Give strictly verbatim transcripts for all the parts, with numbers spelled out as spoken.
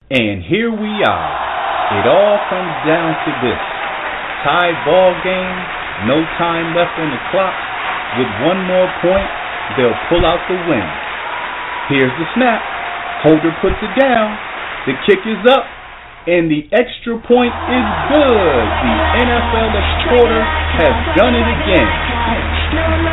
And here we are. It all comes down to this. Tie ball game, no time left on the clock. With one more point, they'll pull out the win. Here's the snap. Holder puts it down. The kick is up. And the extra point is good. The N F L Exporter has done it again.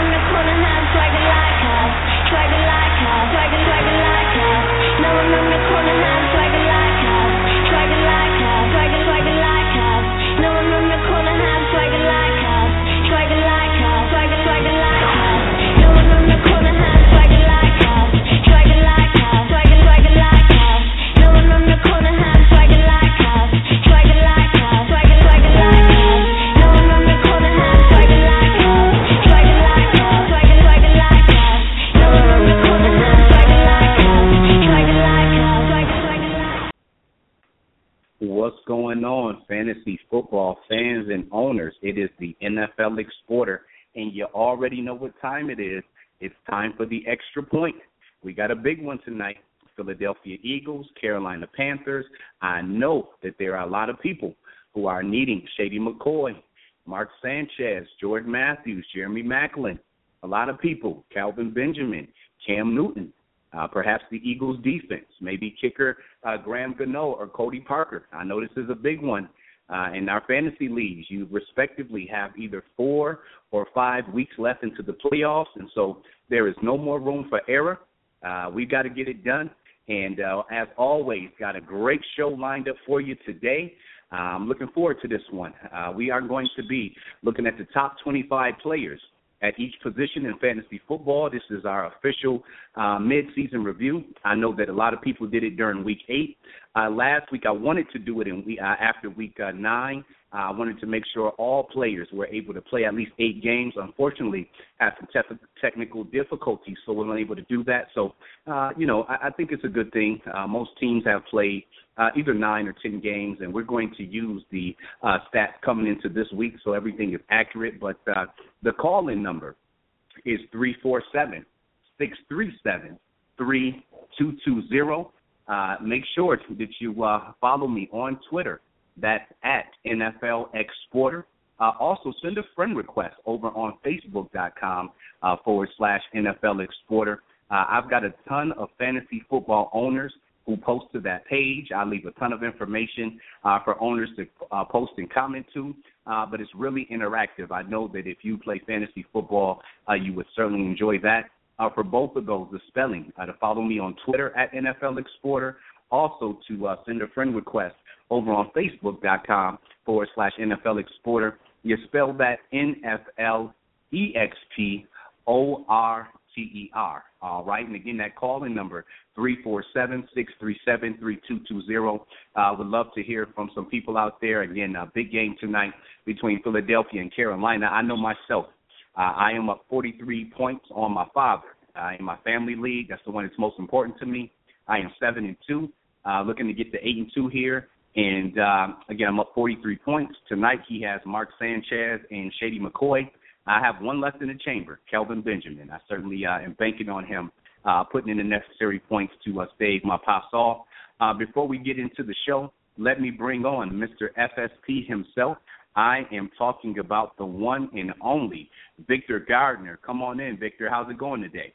What's going on, fantasy football fans and owners? It is the N F L Exporter, and you already know what time it is. It's time for the extra point. We got a big one tonight. Philadelphia Eagles, Carolina Panthers. I know that there are a lot of people who are needing Shady McCoy, Mark Sanchez, Jordan Matthews, Jeremy Maclin. A lot of people, Calvin Benjamin, Cam Newton. Uh, perhaps the Eagles' defense, maybe kicker uh, Graham Gano or Cody Parker. I know this is a big one. Uh, in our fantasy leagues, you respectively have either four or five weeks left into the playoffs, and so there is no more room for error. Uh, we've got to get it done. And uh, as always, got a great show lined up for you today. Uh, I'm looking forward to this one. Uh, we are going to be looking at the top twenty-five players at each position in fantasy football. This is our official uh, mid-season review. I know that a lot of people did it during week eight. Uh, last week, I wanted to do it in we, uh, after week uh, nine. Uh, I wanted to make sure all players were able to play at least eight games. Unfortunately, had some te- technical difficulties, so we weren't able to do that. So, uh, you know, I, I think it's a good thing. Uh, most teams have played uh, either nine or ten games, and we're going to use the uh, stats coming into this week so everything is accurate. But uh, the call-in number is three four seven, six three seven, three two two zero. Uh, make sure that you uh, follow me on Twitter. That's at N F L Exporter. Uh, also, send a friend request over on Facebook.com uh, forward slash NFL Exporter. Uh, I've got a ton of fantasy football owners who post to that page. I leave a ton of information uh, for owners to uh, post and comment to, uh, but it's really interactive. I know that if you play fantasy football, uh, you would certainly enjoy that. Uh, for both of those, the spelling, uh, to follow me on Twitter at N F L Exporter, also to uh, send a friend request over on Facebook.com forward slash NFL Exporter. You spell that N F L E X P O R T E R. All right. And again, that calling number, three four seven, six three seven, three two two zero. I uh, would love to hear from some people out there. Again, a big game tonight between Philadelphia and Carolina. I know myself. Uh, I am up forty-three points on my father uh, in my family league. That's the one that's most important to me. I am seven and two, uh, looking to get to eight and two here. And, um, again, I'm up forty-three points. Tonight he has Mark Sanchez and Shady McCoy. I have one left in the chamber, Kelvin Benjamin. I certainly uh, am banking on him uh, putting in the necessary points to uh, stave my pops off. Uh, before we get into the show, let me bring on Mister F S P himself. I am talking about the one and only Victor Gardner. Come on in, Victor. How's it going today?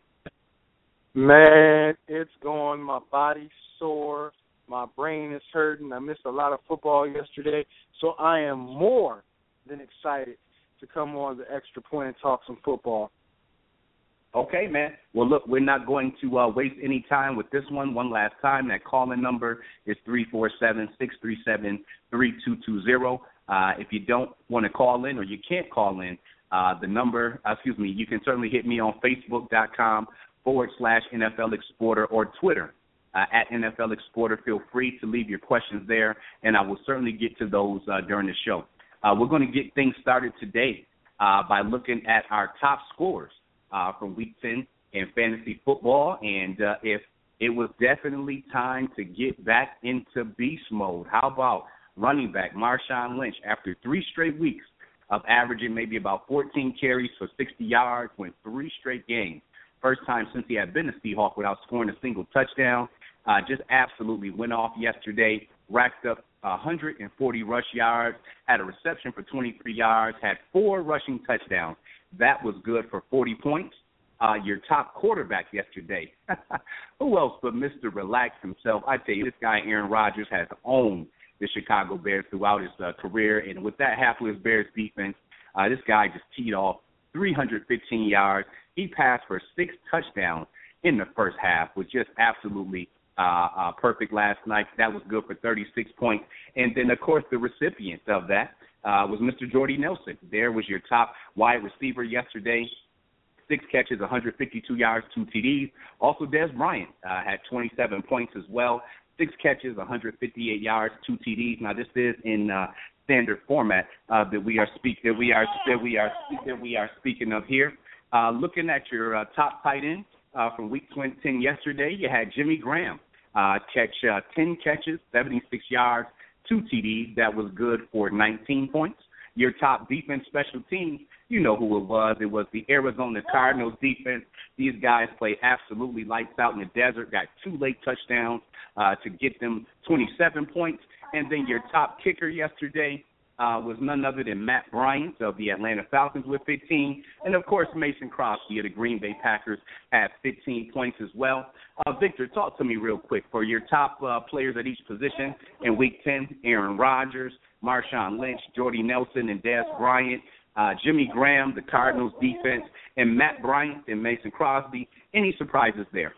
Man, it's going. My body's sore. My brain is hurting. I missed a lot of football yesterday, so I am more than excited to come on the extra point and talk some football. Okay, man. Well, look, we're not going to uh, waste any time with this one. One last time, that call-in number is three four seven, six three seven, three two two zero. Uh, if you don't want to call in or you can't call in, uh, the number, uh, excuse me, you can certainly hit me on Facebook.com forward slash NFL Exporter or Twitter uh, at N F L Exporter. Feel free to leave your questions there, and I will certainly get to those uh, during the show. Uh, we're going to get things started today uh, by looking at our top scorers uh, from Week ten in fantasy football, and uh, if it was definitely time to get back into beast mode. How about running back Marshawn Lynch, after three straight weeks of averaging maybe about fourteen carries for sixty yards, went three straight games. First time since he had been a Seahawk without scoring a single touchdown. uh, just absolutely went off yesterday, racked up one hundred forty rush yards, had a reception for twenty-three yards, had four rushing touchdowns. That was good for forty points. Uh, your top quarterback yesterday. Who else but Mister Relax himself? I tell you, this guy Aaron Rodgers has owned the Chicago Bears throughout his uh, career, and with that hapless Bears defense, uh, this guy just teed off three hundred fifteen yards. He passed for six touchdowns in the first half, was just absolutely uh, uh, perfect last night. That was good for thirty-six points. And then, of course, the recipient of that uh, was Mister Jordy Nelson. There was your top wide receiver yesterday. Six catches, one hundred fifty-two yards, two T Ds. Also, Dez Bryant uh, had twenty-seven points as well. Six catches, one hundred fifty-eight yards, two T Ds. Now, this is in uh, standard format uh, that we are speak that we are that we are that we are speaking of here. Uh, looking at your uh, top tight end uh, from Week ten yesterday, you had Jimmy Graham uh, catch uh, ten catches, seventy-six yards, two T Ds. That was good for nineteen points. Your top defense special teams, you know who it was. It was the Arizona Cardinals defense. These guys played absolutely lights out in the desert, got two late touchdowns uh, to get them twenty-seven points. And then your top kicker yesterday uh, was none other than Matt Bryant of the Atlanta Falcons with fifteen. And, of course, Mason Crosby of the Green Bay Packers had fifteen points as well. Uh, Victor, talk to me real quick. For your top uh, players at each position in Week ten, Aaron Rodgers, Marshawn Lynch, Jordy Nelson, and Dez Bryant, uh, Jimmy Graham, the Cardinals defense, and Matt Bryant and Mason Crosby. Any surprises there?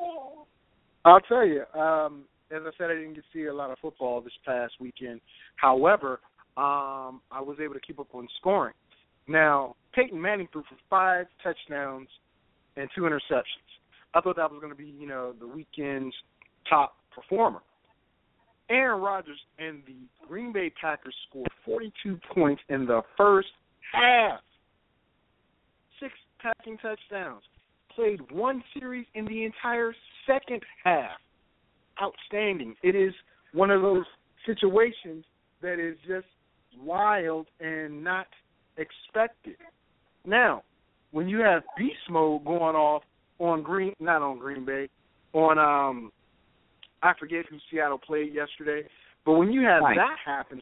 I'll tell you, um, as I said, I didn't get to see a lot of football this past weekend. However, um, I was able to keep up on scoring. Now, Peyton Manning threw for five touchdowns and two interceptions. I thought that was going to be, you know, the weekend's top performer. Aaron Rodgers and the Green Bay Packers scored forty-two points in the first half. Six passing touchdowns. Played one series in the entire second half. Outstanding. It is one of those situations that is just wild and not expected. Now, when you have beast mode going off on Green, not on Green Bay, on um. I forget who Seattle played yesterday. But when you have right. that happen,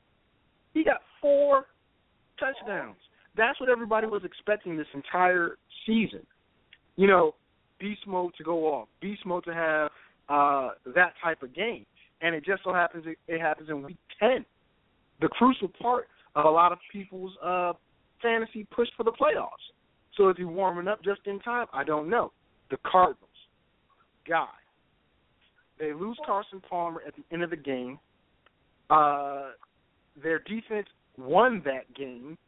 he got four touchdowns. That's what everybody was expecting this entire season. You know, beast mode to go off, beast mode to have uh, that type of game. And it just so happens it, it happens in Week ten. The crucial part of a lot of people's uh, fantasy push for the playoffs. So is he warming up just in time? I don't know. The Cardinals, God. They lose Carson Palmer at the end of the game. Uh, their defense won that game.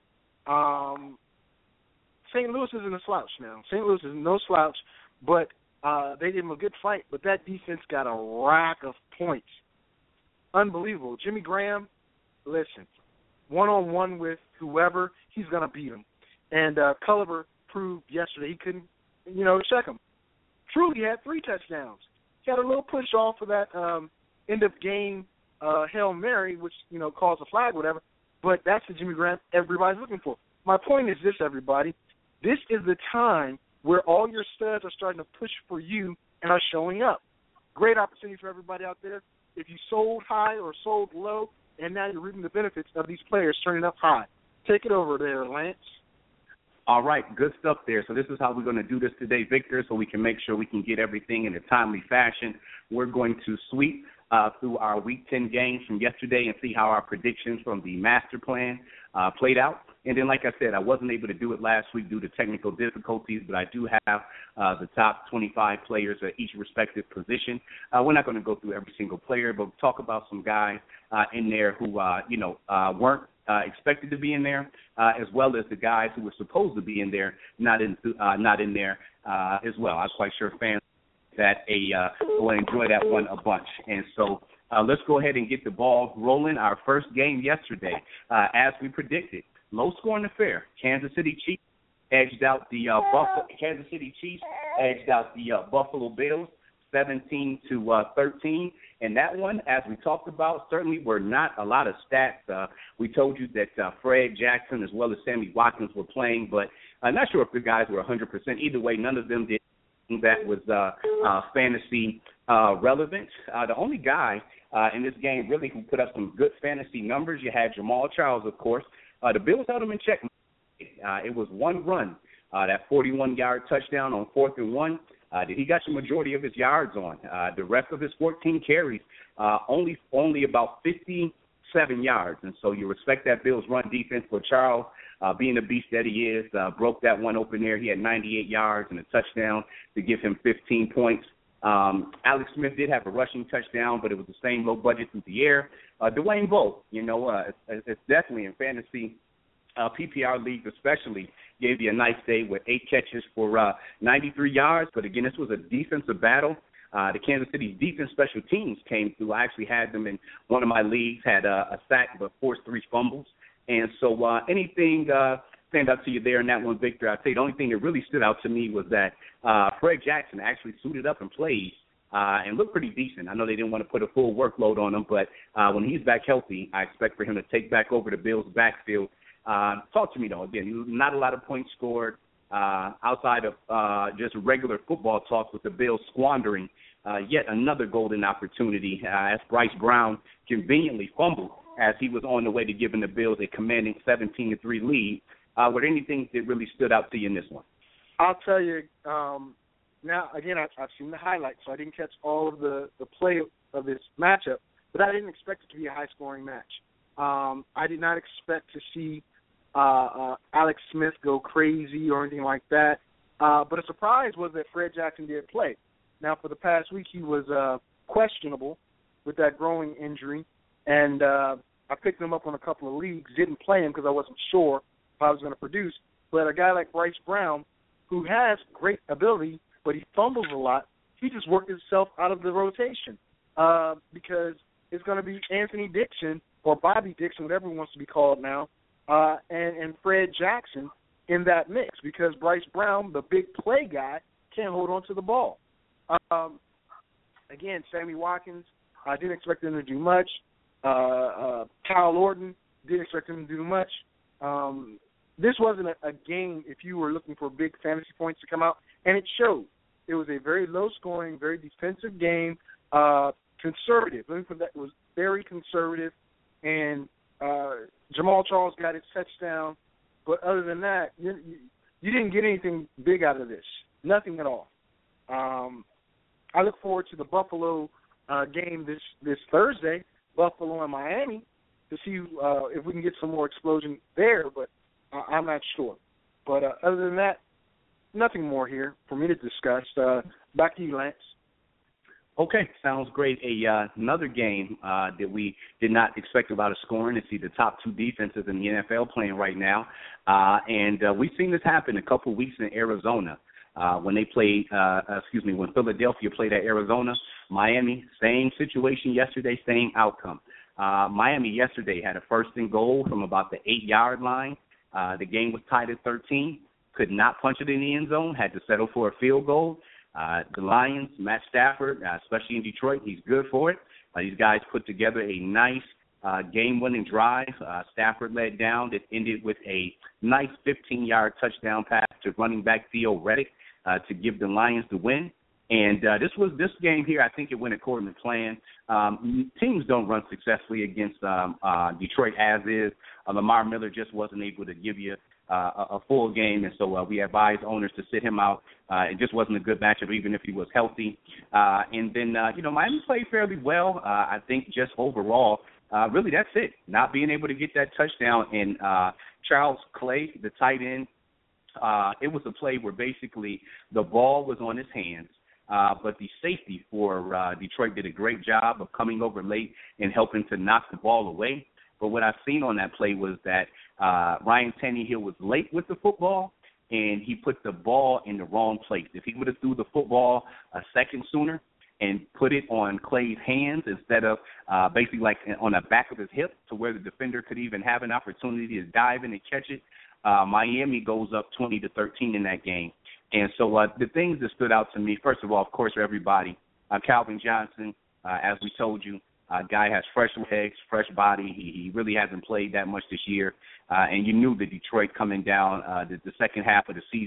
Um, Saint Louis isn't a slouch now. Saint Louis is no slouch, but uh, they gave them a good fight. But that defense got a rack of points. Unbelievable. Jimmy Graham, listen, one-on-one with whoever, he's going to beat him. And uh, Culliver proved yesterday he couldn't, you know, check him. Truly had three touchdowns. Got a little push off for that um, end of game uh, Hail Mary, which, you know, caused a flag, whatever. But that's the Jimmy Graham everybody's looking for. My point is this, everybody. This is the time where all your studs are starting to push for you and are showing up. Great opportunity for everybody out there. If you sold high or sold low, and now you're reaping the benefits of these players turning up high. Take it over there, Lance. All right, good stuff there. So this is how we're going to do this today, Victor, so we can make sure we can get everything in a timely fashion. We're going to sweep uh, through our Week ten games from yesterday and see how our predictions from the master plan uh, played out. And then, like I said, I wasn't able to do it last week due to technical difficulties, but I do have uh, the top twenty-five players at each respective position. Uh, we're not going to go through every single player, but we'll talk about some guys uh, in there who, uh, you know, uh, weren't Uh, expected to be in there, uh, as well as the guys who were supposed to be in there, not in uh, not in there uh, as well. I'm quite sure fans that a uh, will enjoy that one a bunch. And so uh, let's go ahead and get the ball rolling. Our first game yesterday, uh, as we predicted, low-scoring affair. Kansas City Chiefs edged out the uh, Buffalo. Kansas City Chiefs edged out the uh, Buffalo Bills, seventeen to thirteen. And that one, as we talked about, certainly were not a lot of stats. Uh, we told you that uh, Fred Jackson as well as Sammy Watkins were playing, but I'm not sure if the guys were one hundred percent. Either way, none of them did that was uh, uh, fantasy uh, relevant. Uh, the only guy uh, in this game really who put up some good fantasy numbers, you had Jamal Charles, of course. Uh, the Bills held him in check. Uh, it was one run, uh, that forty-one-yard touchdown on fourth and one. Uh, he got the majority of his yards on. Uh, the rest of his fourteen carries, uh, only only about fifty-seven yards. And so you respect that Bills run defense for Charles, uh, being the beast that he is, uh, broke that one open there. He had ninety-eight yards and a touchdown to give him fifteen points. Um, Alex Smith did have a rushing touchdown, but it was the same low budget through the air. Uh, Dwayne Bowe, you know, uh, it's, it's definitely in fantasy, uh, P P R leagues especially, gave you a nice day with eight catches for uh, ninety-three yards. But, again, this was a defensive battle. Uh, the Kansas City defense special teams came through. I actually had them in one of my leagues, had uh, a sack but forced three fumbles. And so uh, anything uh, stand out to you there in that one, Victor? I'd say the only thing that really stood out to me was that uh, Fred Jackson actually suited up and played uh, and looked pretty decent. I know they didn't want to put a full workload on him, but uh, when he's back healthy, I expect for him to take back over the Bills' backfield. Uh, talk to me, though. Again, not a lot of points scored uh, outside of uh, just regular football talk with the Bills squandering uh, yet another golden opportunity uh, as Bryce Brown conveniently fumbled as he was on the way to giving the Bills a commanding seventeen to three lead. Uh, were there anything that really stood out to you in this one? I'll tell you, um, now, again, I, I've seen the highlights, so I didn't catch all of the, the play of this matchup, but I didn't expect it to be a high-scoring match. Um, I did not expect to see uh, uh, Alex Smith go crazy or anything like that, uh, but a surprise was that Fred Jackson did play. Now, for the past week, he was uh, questionable with that growing injury, and uh, I picked him up on a couple of leagues, didn't play him because I wasn't sure if I was going to produce. But a guy like Bryce Brown, who has great ability, but he fumbles a lot, he just worked himself out of the rotation uh, because it's going to be Anthony Dixon or Bobby Dixon, whatever he wants to be called now, uh, and, and Fred Jackson in that mix because Bryce Brown, the big play guy, can't hold on to the ball. Um, again, Sammy Watkins, I didn't expect him to do much. Uh, uh, Kyle Orton, didn't expect him to do much. Um, this wasn't a, a game if you were looking for big fantasy points to come out, and it showed. It was a very low-scoring, very defensive game, uh, conservative. Let me put that. It was very conservative, and uh, Jamal Charles got his touchdown. But other than that, you, you, you didn't get anything big out of this, nothing at all. Um, I look forward to the Buffalo uh, game this, this Thursday, Buffalo and Miami, to see uh, if we can get some more explosion there, but uh, I'm not sure. But uh, other than that, nothing more here for me to discuss. Uh, back to you, Lance. Okay, sounds great. A uh, another game uh, that we did not expect a lot of scoring to see the top two defenses in the N F L playing right now, uh, and uh, we've seen this happen a couple weeks in Arizona. Uh, when they played, uh, excuse me, when Philadelphia played at Arizona, Miami, same situation yesterday, same outcome. Uh, Miami yesterday had a first and goal from about the eight-yard line. Uh, the game was tied at thirteen. Could not punch it in the end zone, had to settle for a field goal. Uh, the Lions, Matt Stafford, uh, especially in Detroit, he's good for it. Uh, these guys put together a nice uh, game-winning drive. Uh, Stafford led down. That ended with a nice fifteen-yard touchdown pass to running back Theo Reddick uh, to give the Lions the win. And uh, this was this game here, I think it went according to plan. Um, teams don't run successfully against um, uh, Detroit as is. Uh, Lamar Miller just wasn't able to give you uh, a, a full game, and so uh, we advised owners to sit him out. Uh, it just wasn't a good matchup, even if he was healthy. Uh, and then, uh, you know, Miami played fairly well. Uh, I think just overall, uh, really that's it. Not being able to get that touchdown. And uh, Charles Clay, the tight end, uh, it was a play where basically the ball was on his hands. Uh, but the safety for uh, Detroit did a great job of coming over late and helping to knock the ball away. But what I've seen on that play was that uh, Ryan Tannehill was late with the football, and he put the ball in the wrong place. If he would have threw the football a second sooner and put it on Clay's hands instead of uh, basically like on the back of his hip to where the defender could even have an opportunity to dive in and catch it, uh, Miami goes up twenty to thirteen in that game. And so uh, the things that stood out to me, first of all, of course, for everybody, uh, Calvin Johnson, uh, as we told you, uh, guy has fresh legs, fresh body. He, he really hasn't played that much this year. Uh, and you knew that Detroit coming down uh, the, the second half of the season,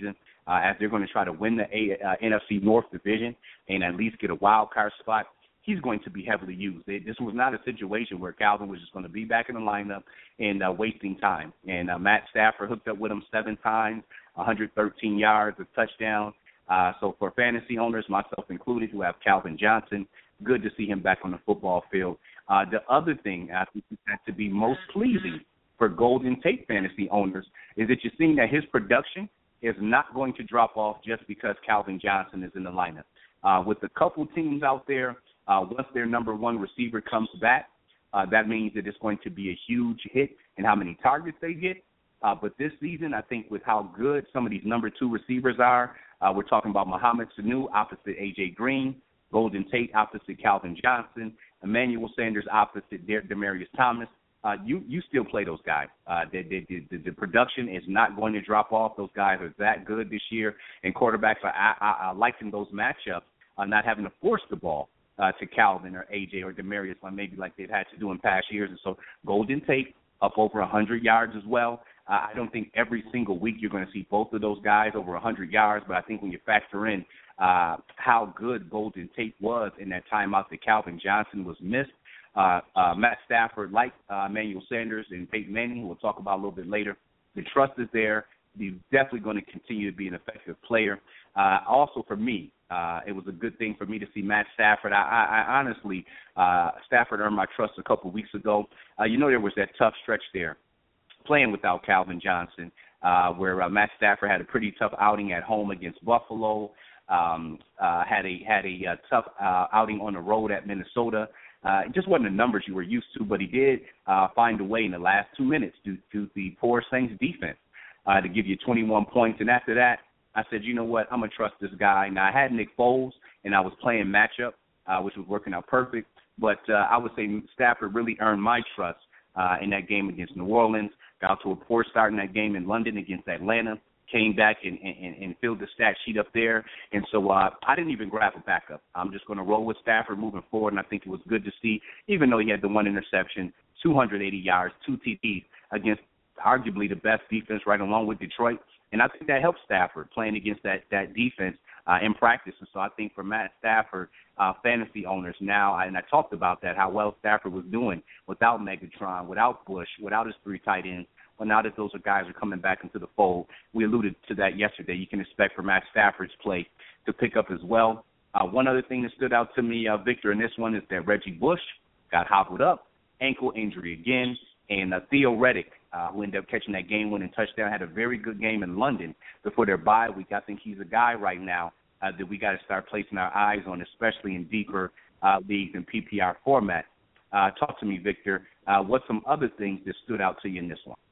uh, as they're going to try to win the a, uh, N F C North division and at least get a wild card spot. He's going to be heavily used. It, this was not a situation where Calvin was just going to be back in the lineup and uh, wasting time. And uh, Matt Stafford hooked up with him seven times, one hundred thirteen yards, a touchdown. Uh, so for fantasy owners, myself included, who have Calvin Johnson, good to see him back on the football field. Uh, the other thing I think that to be most pleasing for Golden Tate fantasy owners is that you're seeing that his production is not going to drop off just because Calvin Johnson is in the lineup. Uh, with a couple teams out there, Uh, once their number one receiver comes back, uh, that means that it's going to be a huge hit in how many targets they get. Uh, but this season, I think with how good some of these number two receivers are, uh, we're talking about Mohamed Sanu opposite A J. Green, Golden Tate opposite Calvin Johnson, Emmanuel Sanders opposite De- Demaryius Thomas. Uh, you you still play those guys. Uh, the, the, the, the production is not going to drop off. Those guys are that good this year. And quarterbacks, I, I, I liken those matchups, uh, not having to force the ball Uh, to Calvin or A J or Demaryius, like maybe like they've had to do in past years. And so Golden Tate up over one hundred yards as well. Uh, I don't think every single week you're going to see both of those guys over one hundred yards, but I think when you factor in uh, how good Golden Tate was in that timeout that Calvin Johnson was missed, uh, uh, Matt Stafford, like uh, Emmanuel Sanders and Peyton Manning, we'll talk about a little bit later, the trust is there. He's definitely going to continue to be an effective player. Uh, also for me, Uh, it was a good thing for me to see Matt Stafford. I, I, I honestly, uh, Stafford earned my trust a couple of weeks ago. Uh, you know, there was that tough stretch there playing without Calvin Johnson, uh, where uh, Matt Stafford had a pretty tough outing at home against Buffalo, um, uh, had a had a uh, tough uh, outing on the road at Minnesota. Uh, it just wasn't the numbers you were used to, but he did uh, find a way in the last two minutes due to the poor Saints defense uh, to give you twenty-one points. And after that, I said, you know what, I'm going to trust this guy. Now, I had Nick Foles, and I was playing matchup, uh, which was working out perfect. But uh, I would say Stafford really earned my trust uh, in that game against New Orleans. Got to a poor start in that game in London against Atlanta. Came back and, and, and filled the stat sheet up there. And so uh, I didn't even grab a backup. I'm just going to roll with Stafford moving forward, and I think it was good to see, even though he had the one interception, two hundred eighty yards, two T Ds against arguably the best defense right along with Detroit. And I think that helps Stafford playing against that, that defense uh, in practice. And so I think for Matt Stafford, uh, fantasy owners now, and I talked about that, how well Stafford was doing without Megatron, without Bush, without his three tight ends. Well, now that those are guys are coming back into the fold, we alluded to that yesterday. You can expect for Matt Stafford's play to pick up as well. Uh, one other thing that stood out to me, uh, Victor, in this one is that Reggie Bush got hobbled up, ankle injury again, and uh, Theo Riddick, Uh, who ended up catching that game-winning touchdown, had a very good game in London before their bye week. I think he's a guy right now uh, that we got to start placing our eyes on, especially in deeper uh, leagues and P P R format. Uh, talk to me, Victor. Uh, what's some other things that stood out to you in this one?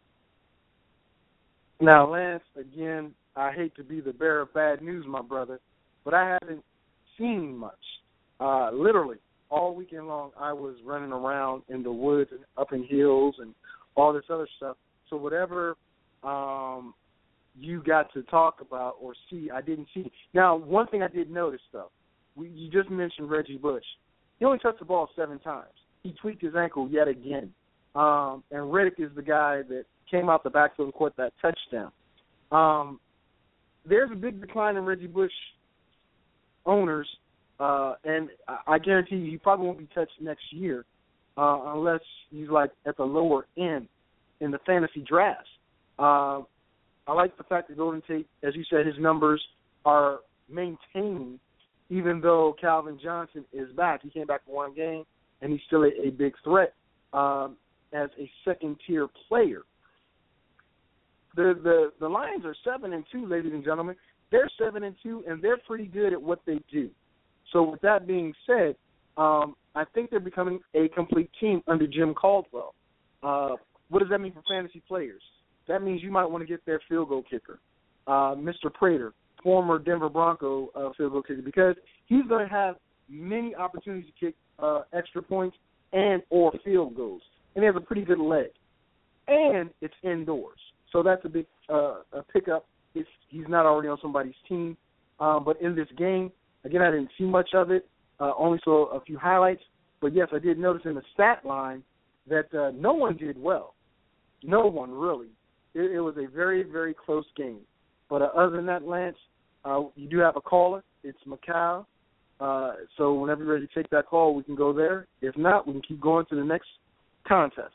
Now, Lance, again, I hate to be the bearer of bad news, my brother, but I haven't seen much. Uh, literally, all weekend long, I was running around in the woods and up in hills and all this other stuff. So whatever um, you got to talk about or see, I didn't see. Now, one thing I did notice, though, we, you just mentioned Reggie Bush. He only touched the ball seven times. He tweaked his ankle yet again. Um, and Riddick is the guy that came out the backfield and caught that touchdown. Um, there's a big decline in Reggie Bush owners, uh, and I, I guarantee you he probably won't be touched next year. Uh, unless he's like at the lower end in the fantasy drafts. Uh, I like the fact that Golden Tate, as you said, his numbers are maintaining, even though Calvin Johnson is back. He came back for one game, and he's still a, a big threat um, as a second-tier player. The, the the Lions are seven and two, ladies and gentlemen. They're seven and two, and they're pretty good at what they do. So with that being said, um, I think they're becoming a complete team under Jim Caldwell. Uh, what does that mean for fantasy players? That means you might want to get their field goal kicker, uh, Mister Prater, former Denver Bronco uh, field goal kicker, because he's going to have many opportunities to kick uh, extra points and or field goals. And he has a pretty good leg. And it's indoors. So that's a big uh, a pickup if he's not already on somebody's team. Uh, but in this game, again, I didn't see much of it. Uh, only saw a few highlights, but yes, I did notice in the stat line that uh, no one did well. No one, really. It, it was a very, very close game. But uh, other than that, Lance, Uh, you do have a caller. It's Macau. Uh, so whenever you're ready to take that call, we can go there. If not, we can keep going to the next contest.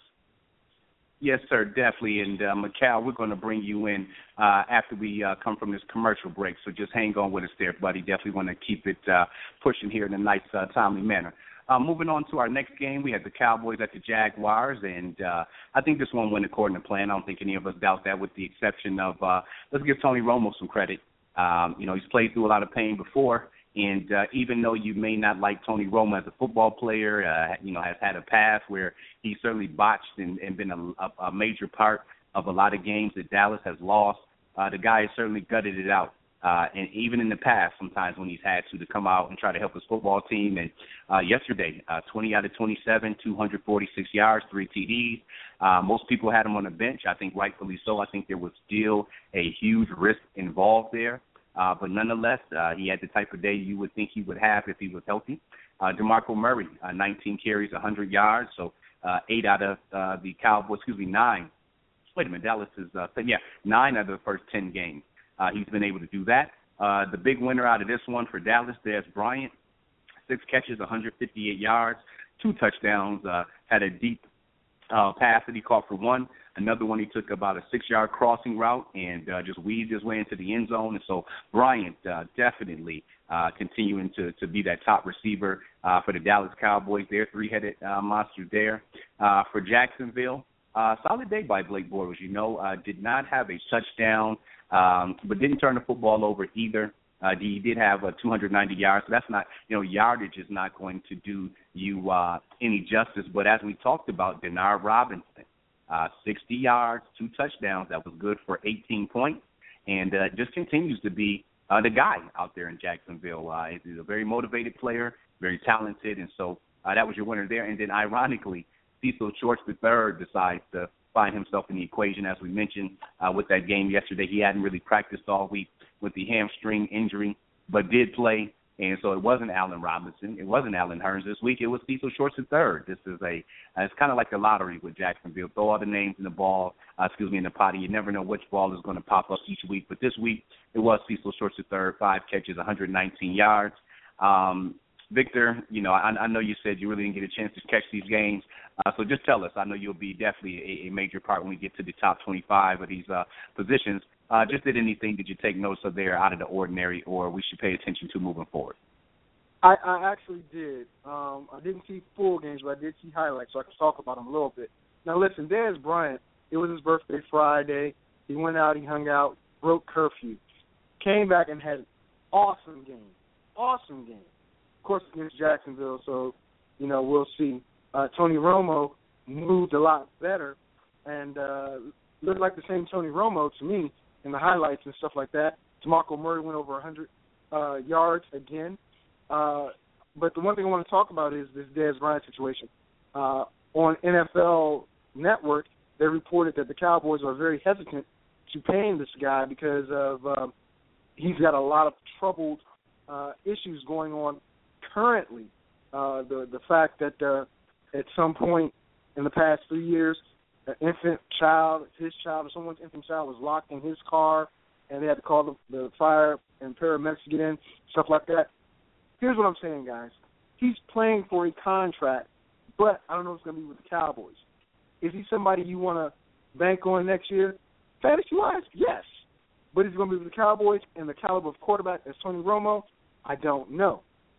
Yes, sir, definitely. And, uh, Macau, we're going to bring you in uh, after we uh, come from this commercial break. So just hang on with us there, buddy. Definitely want to keep it uh, pushing here in a nice, uh, timely manner. Uh, moving on to our next game, we had the Cowboys at the Jaguars, and uh, I think this one went according to plan. I don't think any of us doubt that, with the exception of uh, let's give Tony Romo some credit. Um, you know, he's played through a lot of pain before. And uh, even though you may not like Tony Romo as a football player, uh, you know, has had a past where he certainly botched and, and been a, a major part of a lot of games that Dallas has lost, uh, the guy has certainly gutted it out. Uh, and even in the past, sometimes when he's had to, to come out and try to help his football team. And uh, yesterday, uh, twenty out of twenty-seven, two hundred forty-six yards, three T Ds. Uh, most people had him on the bench. I think rightfully so. I think there was still a huge risk involved there. Uh, but nonetheless, uh, he had the type of day you would think he would have if he was healthy. Uh, DeMarco Murray, uh, nineteen carries, one hundred yards, so uh, eight out of uh, the Cowboys, excuse me, nine. Wait a minute, Dallas is, uh, yeah, nine out of the first ten games. Uh, he's been able to do that. Uh, the big winner out of this one for Dallas, Dez Bryant, six catches, one hundred fifty-eight yards, two touchdowns, uh, had a deep uh, pass that he caught for one. Another one, he took about a six-yard crossing route and uh, just weaved his way into the end zone. And so Bryant uh, definitely uh, continuing to, to be that top receiver uh, for the Dallas Cowboys. They're three-headed uh, monster there. Uh, for Jacksonville, uh, solid day by Blake Bortles. You know, uh, did not have a touchdown, um, but didn't turn the football over either. Uh, he did have uh, two hundred ninety yards, so that's not, you know, yardage is not going to do you uh, any justice. But as we talked about, Denard Robinson, Uh, sixty yards, two touchdowns. That was good for eighteen points, and uh, just continues to be uh, the guy out there in Jacksonville. Uh, he's a very motivated player, very talented, and so uh, that was your winner there. And then, ironically, Cecil Shorts the third decides to find himself in the equation, as we mentioned uh, with that game yesterday. He hadn't really practiced all week with the hamstring injury, but did play. And so it wasn't Allen Robinson. It wasn't Allen Hurns this week. It was Cecil Shorts the third. This is a, uh, it's kind of like the lottery with Jacksonville. Throw all the names in the ball, uh, excuse me, in the pot. You never know which ball is going to pop up each week. But this week, it was Cecil Shorts the third, five catches, one hundred nineteen yards. Um, Victor, you know, I, I know you said you really didn't get a chance to catch these games. Uh, so just tell us. I know you'll be definitely a, a major part when we get to the top twenty-five of these uh, positions. Uh, just did anything did you take notes of there out of the ordinary, or we should pay attention to moving forward? I, I actually did. Um, I didn't see full games, but I did see highlights, so I can talk about them a little bit. Now, listen, Dez Bryant, it was his birthday Friday. He went out, he hung out, broke curfew, came back and had an awesome game, awesome game. Of course, against Jacksonville, so, you know, we'll see. Uh, Tony Romo moved a lot better and uh, looked like the same Tony Romo to me in the highlights and stuff like that. DeMarco Murray went over one hundred uh, yards again. Uh, but the one thing I want to talk about is this Dez Bryant situation. Uh, on N F L Network, they reported that the Cowboys are very hesitant to paying this guy because of uh, he's got a lot of troubled uh, issues going on currently. Uh, the the fact that uh, at some point in the past three years, an infant child, his child, or someone's infant child was locked in his car, and they had to call the, the fire and paramedics to get in, stuff like that. Here's what I'm saying, guys. He's playing for a contract, but I don't know if it's going to be with the Cowboys. Is he somebody you want to bank on next year? Fantasy-wise, yes. But is he going to be with the Cowboys and the caliber of quarterback as Tony Romo? I don't know.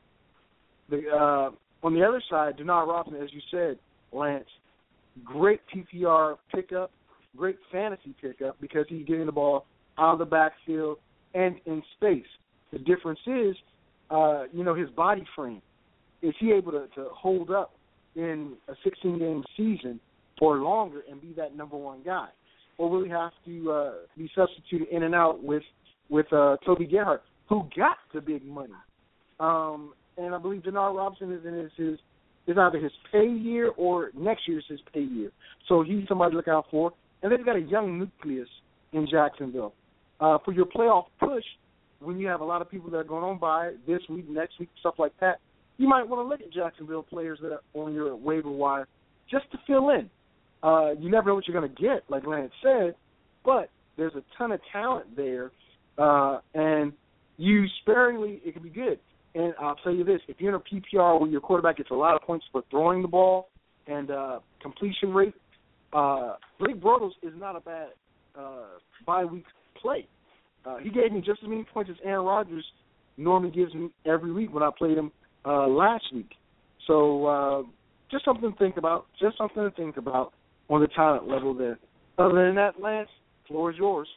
The, uh, on the other side, Denard Robinson, as you said, Lance, great P P R pickup, great fantasy pickup because he's getting the ball out of the backfield and in space. The difference is, uh, you know, his body frame. Is he able to, to hold up in a sixteen-game season or longer and be that number one guy? Or will he have to uh, be substituted in and out with with uh, Toby Gerhart, who got the big money? Um, and I believe Denard Robinson is in his, his is either his pay year or next year's his pay year. So he's somebody to look out for. And they've got a young nucleus in Jacksonville. Uh, for your playoff push, when you have a lot of people that are going on by this week, next week, stuff like that, you might want to look at Jacksonville players that are on your waiver wire just to fill in. Uh, you never know what you're going to get, like Lance said, but there's a ton of talent there. Uh, and used sparingly, it can be good. And I'll tell you this, if you're in a P P R where your quarterback gets a lot of points for throwing the ball and uh, completion rate, uh, Blake Bortles is not a bad uh, bye-week play. Uh, he gave me just as many points as Aaron Rodgers normally gives me every week when I played him uh, last week. So uh, just something to think about, just something to think about on the talent level there. Other than that, Lance, floor is yours.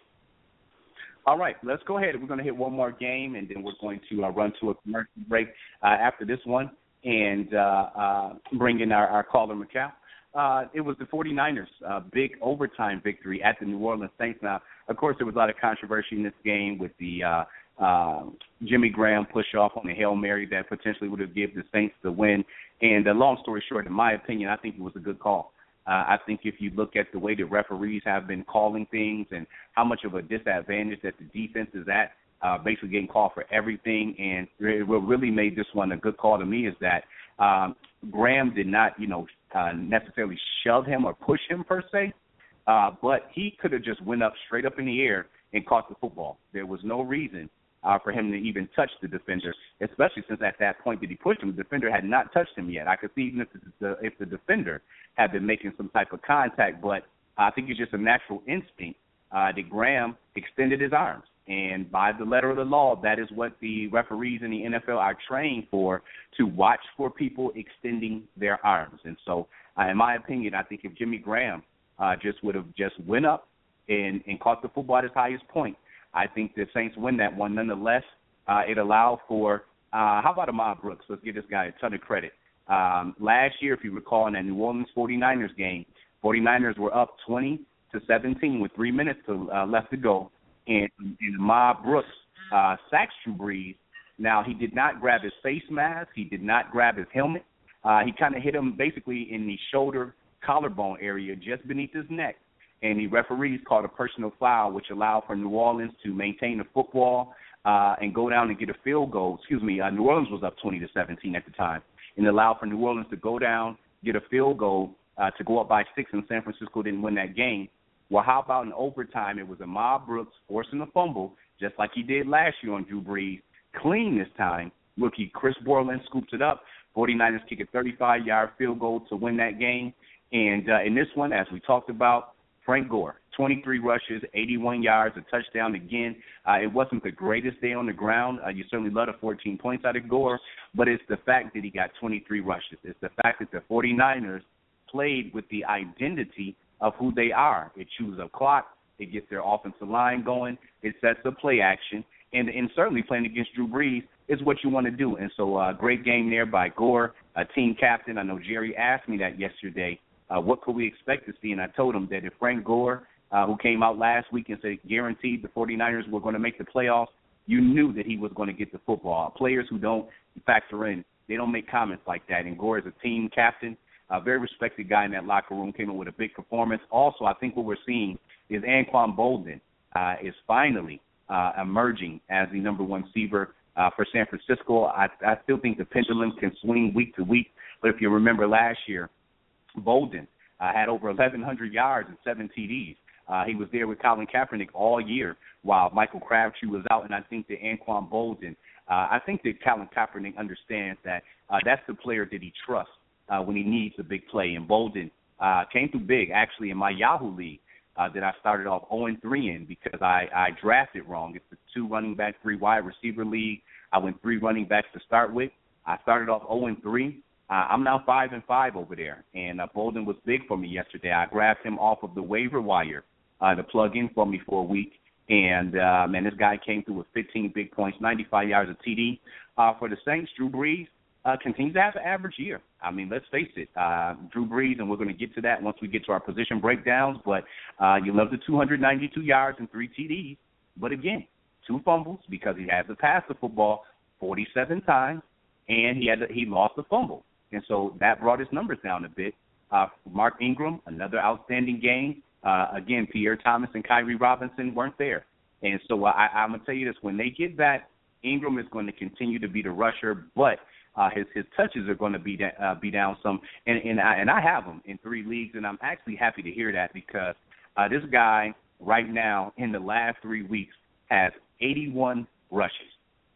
All right, let's go ahead. We're going to hit one more game, and then we're going to uh, run to a commercial break uh, after this one and uh, uh, bring in our, our caller, Macau. Uh, it was the 49ers' uh, big overtime victory at the New Orleans Saints. Now, of course, there was a lot of controversy in this game with the uh, uh, Jimmy Graham push-off on the Hail Mary that potentially would have given the Saints the win. And uh, long story short, in my opinion, I think it was a good call. Uh, I think if you look at the way the referees have been calling things and how much of a disadvantage that the defense is at, uh, basically getting called for everything, and what really made this one a good call to me is that um, Graham did not, you know, uh, necessarily shove him or push him per se, uh, but he could have just went up straight up in the air and caught the football. There was no reason uh, for him to even touch the defender, especially since at that point that he pushed him, the defender had not touched him yet. I could see even if the, if the defender had been making some type of contact, but I think it's just a natural instinct uh, that Graham extended his arms. And by the letter of the law, that is what the referees in the N F L are trained for, to watch for people extending their arms. And so, uh, in my opinion, I think if Jimmy Graham uh, just would have just went up and, and caught the football at his highest point, I think the Saints win that one. Nonetheless, uh, it allowed for, uh, how about Ahmad Brooks? Let's give this guy a ton of credit. Um, last year, if you recall, in that New Orleans 49ers game, 49ers were up twenty to seventeen with three minutes to, uh, left to go. And, and Ahmad Brooks uh, sacks Drew Brees. Now, he did not grab his face mask. He did not grab his helmet. Uh, he kind of hit him basically in the shoulder collarbone area just beneath his neck. And the referees called a personal foul, which allowed for New Orleans to maintain the football uh, and go down and get a field goal. Excuse me, uh, New Orleans was up twenty to seventeen at the time. And allowed for New Orleans to go down, get a field goal uh, to go up by six, and San Francisco didn't win that game. Well, how about in overtime? It was Ahmad Brooks forcing a fumble, just like he did last year on Drew Brees. Clean this time. Rookie Chris Borland scoops it up. 49ers kick a thirty-five-yard field goal to win that game. And uh, in this one, as we talked about, Frank Gore, twenty-three rushes, eighty-one yards, a touchdown again. Uh, it wasn't the greatest day on the ground. Uh, you certainly love the fourteen points out of Gore, but it's the fact that he got twenty-three rushes. It's the fact that the 49ers played with the identity of who they are. It chews up clock. It gets their offensive line going. It sets up play action. And, and certainly playing against Drew Brees is what you want to do. And so uh, great game there by Gore, a team captain. I know Jerry asked me that yesterday. Uh, what could we expect to see? And I told him that if Frank Gore, uh, who came out last week and said guaranteed the 49ers were going to make the playoffs, you knew that he was going to get the football. Players who don't factor in, they don't make comments like that. And Gore is a team captain. A very respected guy in that locker room, came in with a big performance. Also, I think what we're seeing is Anquan Boldin uh, is finally uh, emerging as the number one receiver uh, for San Francisco. I, I still think the pendulum can swing week to week, but if you remember last year, Boldin uh, had over eleven hundred yards and seven T Ds. Uh, he was there with Colin Kaepernick all year while Michael Crabtree was out, and I think that Anquan Boldin, uh, I think that Colin Kaepernick understands that uh, that's the player that he trusts Uh, when he needs a big play. And Boldin uh, came through big, actually, in my Yahoo League uh, that I started off oh and three in because I, I drafted wrong. It's the two running back, three wide receiver league. I went three running backs to start with. I started off oh and three. Uh, I'm now five and five over there. And uh, Boldin was big for me yesterday. I grabbed him off of the waiver wire uh, to plug in for me for a week. And, uh, man, this guy came through with fifteen big points, ninety-five yards of T D. Uh, for the Saints, Drew Brees uh, continues to have an average year. I mean, let's face it, uh, Drew Brees, and we're going to get to that once we get to our position breakdowns, but uh, you love the two hundred ninety-two yards and three T Ds. But, again, two fumbles because he had to pass the football forty-seven times, and he had to, he lost the fumble. And so that brought his numbers down a bit. Uh, Mark Ingram, another outstanding game. Uh, again, Pierre Thomas and Kyrie Robinson weren't there. And so uh, I, I'm going to tell you this. When they get back, Ingram is going to continue to be the rusher, but uh, his his touches are going to be, da- uh, be down some. And, and, I, and I have him in three leagues, and I'm actually happy to hear that because uh, this guy right now in the last three weeks has eighty-one rushes.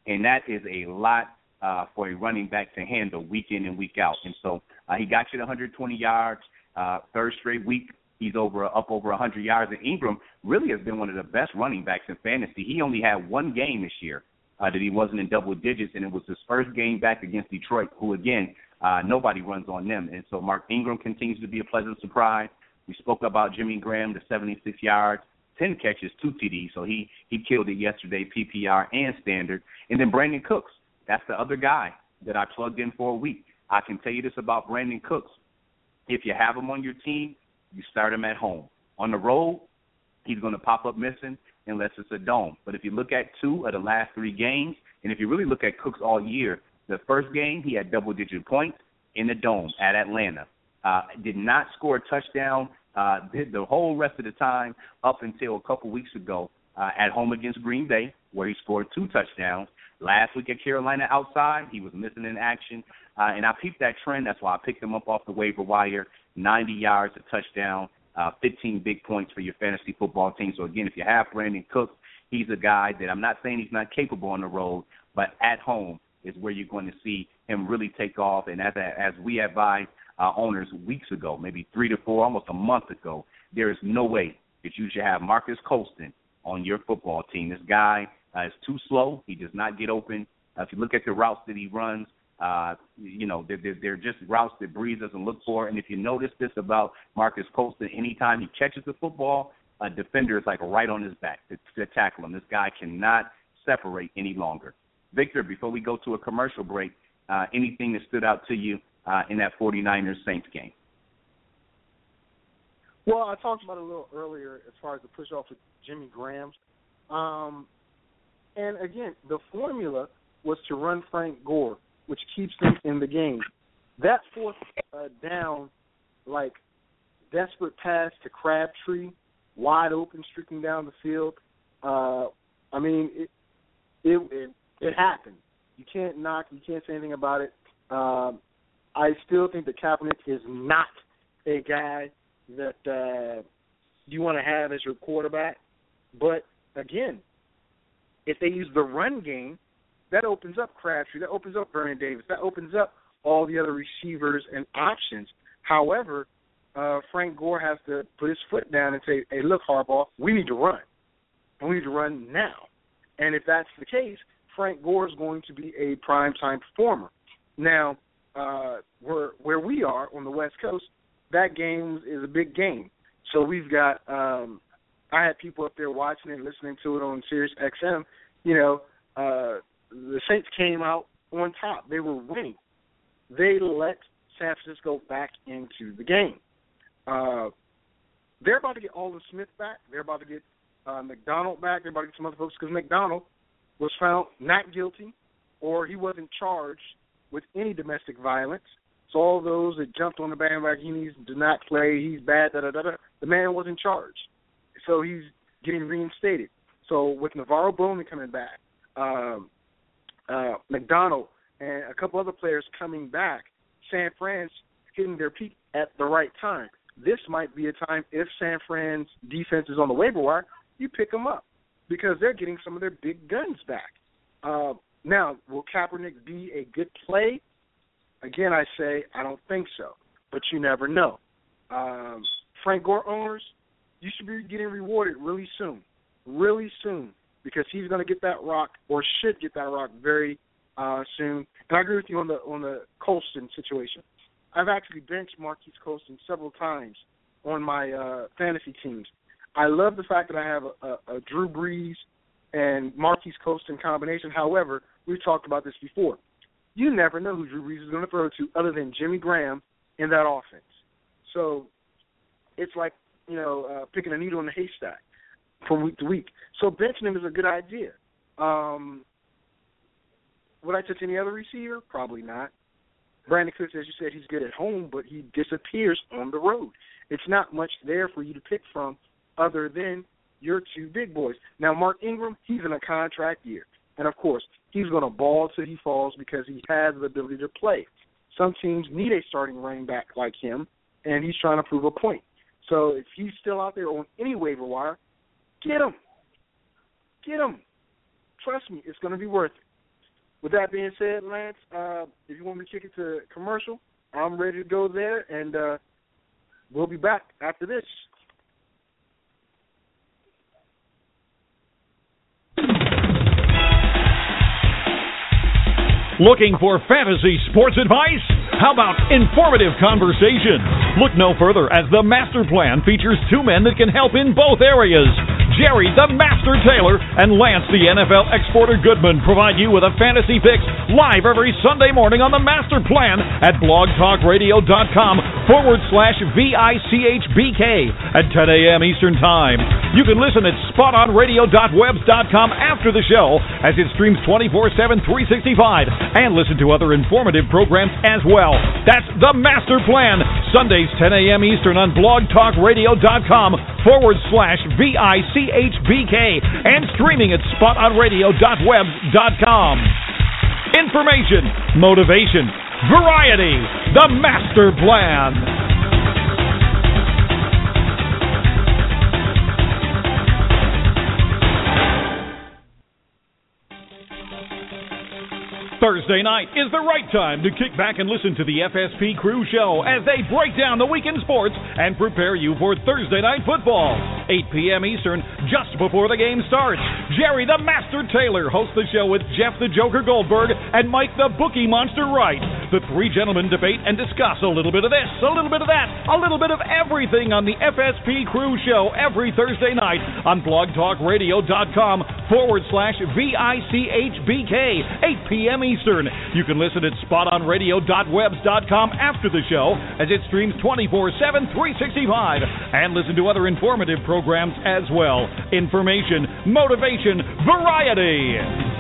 and that is a lot uh, for a running back to handle week in and week out. And so uh, he got you to one hundred twenty yards, uh, third straight week. He's over up over one hundred yards. And Ingram really has been one of the best running backs in fantasy. He only had one game this year uh, that he wasn't in double digits, and it was his first game back against Detroit, who, again, uh, nobody runs on them. And so Mark Ingram continues to be a pleasant surprise. We spoke about Jimmy Graham, the seventy-six yards, ten catches, two T Ds. So he, he killed it yesterday, P P R and standard. And then Brandon Cooks, that's the other guy that I plugged in for a week. I can tell you this about Brandon Cooks. If you have him on your team, you start him at home. On the road, he's going to pop up missing unless it's a dome. But if you look at two of the last three games, and if you really look at Cooks all year, the first game he had double-digit points in the dome at Atlanta. Uh, did not score a touchdown uh, did the whole rest of the time up until a couple weeks ago uh, at home against Green Bay, where he scored two touchdowns. Last week at Carolina outside, he was missing in action. Uh, and I peeped that trend. That's why I picked him up off the waiver wire, ninety yards, a touchdown, uh, fifteen big points for your fantasy football team. So, again, if you have Brandon Cooks, he's a guy that I'm not saying he's not capable on the road, but at home is where you're going to see him really take off. And as as we advised uh, owners weeks ago, maybe three to four, almost a month ago, there is no way that you should have Marcus Colston on your football team. This guy uh, is too slow. He does not get open. Uh, if you look at the routes that he runs, Uh, you know, they're, they're, they're just routes that Breeze doesn't look for. And if you notice this about Marcus Colston, anytime he catches the football, a defender is like right on his back to, to tackle him. This guy cannot separate any longer. Victor, before we go to a commercial break, uh, anything that stood out to you uh, in that 49ers Saints game? Well, I talked about it a little earlier as far as the push off with Jimmy Graham. Um, and, again, the formula was to run Frank Gore, which keeps them in the game. That fourth uh, down, like, desperate pass to Crabtree, wide open, streaking down the field, uh, I mean, it, it it it happened. You can't knock, you can't say anything about it. Um, I still think that Kaepernick is not a guy that uh, you want to have as your quarterback. But, again, if they use the run game, that opens up Crabtree. That opens up Vernon Davis. That opens up all the other receivers and options. However, uh, Frank Gore has to put his foot down and say, hey, look, Harbaugh, we need to run. And we need to run now. And if that's the case, Frank Gore is going to be a primetime performer. Now, uh, where, where we are on the West Coast, that game is a big game. So we've got um, – I had people up there watching it, listening to it on Sirius X M, you know, uh, the Saints came out on top. They were winning. They let San Francisco back into the game. Uh, they're about to get Aldon Smith back. They're about to get uh, McDonald back. They're about to get some other folks because McDonald was found not guilty or he wasn't charged with any domestic violence. So all those that jumped on the bandwagon, he needs to not play, he's bad, da-da-da-da, the man wasn't charged. So he's getting reinstated. So with Navarro Bowman coming back, um, Uh, McDonald and a couple other players coming back, San Fran's hitting their peak at the right time. This might be a time, if San Fran's defense is on the waiver wire, you pick them up because they're getting some of their big guns back. Uh, now, will Kaepernick be a good play? Again, I say I don't think so, but you never know. Um, Frank Gore owners, you should be getting rewarded really soon, really soon. Because he's going to get that rock, or should get that rock very uh, soon. And I agree with you on the on the Colston situation. I've actually benched Marquise Colston several times on my uh, fantasy teams. I love the fact that I have a, a, a Drew Brees and Marquise Colston combination. However, we've talked about this before. You never know who Drew Brees is going to throw to other than Jimmy Graham in that offense. So it's like, you know, uh, picking a needle in a haystack from week to week. So benching him is a good idea. Um, would I touch any other receiver? Probably not. Brandon Cooks, as you said, he's good at home, but he disappears on the road. It's not much there for you to pick from other than your two big boys. Now, Mark Ingram, he's in a contract year. And, of course, he's going to ball till he falls because he has the ability to play. Some teams need a starting running back like him, and he's trying to prove a point. So if he's still out there on any waiver wire, get him. Get him. Trust me, it's going to be worth it. with that being said, Lance, uh, if you want me to kick it to commercial, I'm ready to go there, and uh, we'll be back after this. Looking for fantasy sports advice? How about informative conversation? Look no further, as the Master Plan features two men that can help in both areas. Jerry, the Master Taylor, and Lance, the N F L Exporter Goodman, provide you with a fantasy fix live every Sunday morning on the Master Plan at blogtalkradio.com forward slash V-I-C-H-B-K at ten a.m. Eastern Time. You can listen at spot on radio dot webs dot com after the show as it streams twenty-four seven, three sixty-five, and listen to other informative programs as well. That's the Master Plan, Sundays ten a.m. Eastern on blogtalkradio.com forward slash V-I-C-H-B-K and streaming at spot on radio dot webs dot com. Information, motivation, variety, the Master Plan. Thursday night is the right time to kick back and listen to the F S P Crew Show as they break down the weekend sports and prepare you for Thursday night football. eight p.m. Eastern, just before the game starts. Jerry the Master Taylor hosts the show with Jeff the Joker Goldberg and Mike the Bookie Monster Wright. The three gentlemen debate and discuss a little bit of this, a little bit of that, a little bit of everything on the F S P Crew Show every Thursday night on blogtalkradio.com forward slash V-I-C-H-B-K, eight p.m. Eastern. You can listen at spot on radio dot webs dot com after the show as it streams twenty-four seven, three sixty-five, and listen to other informative programs as well. Information, motivation, variety.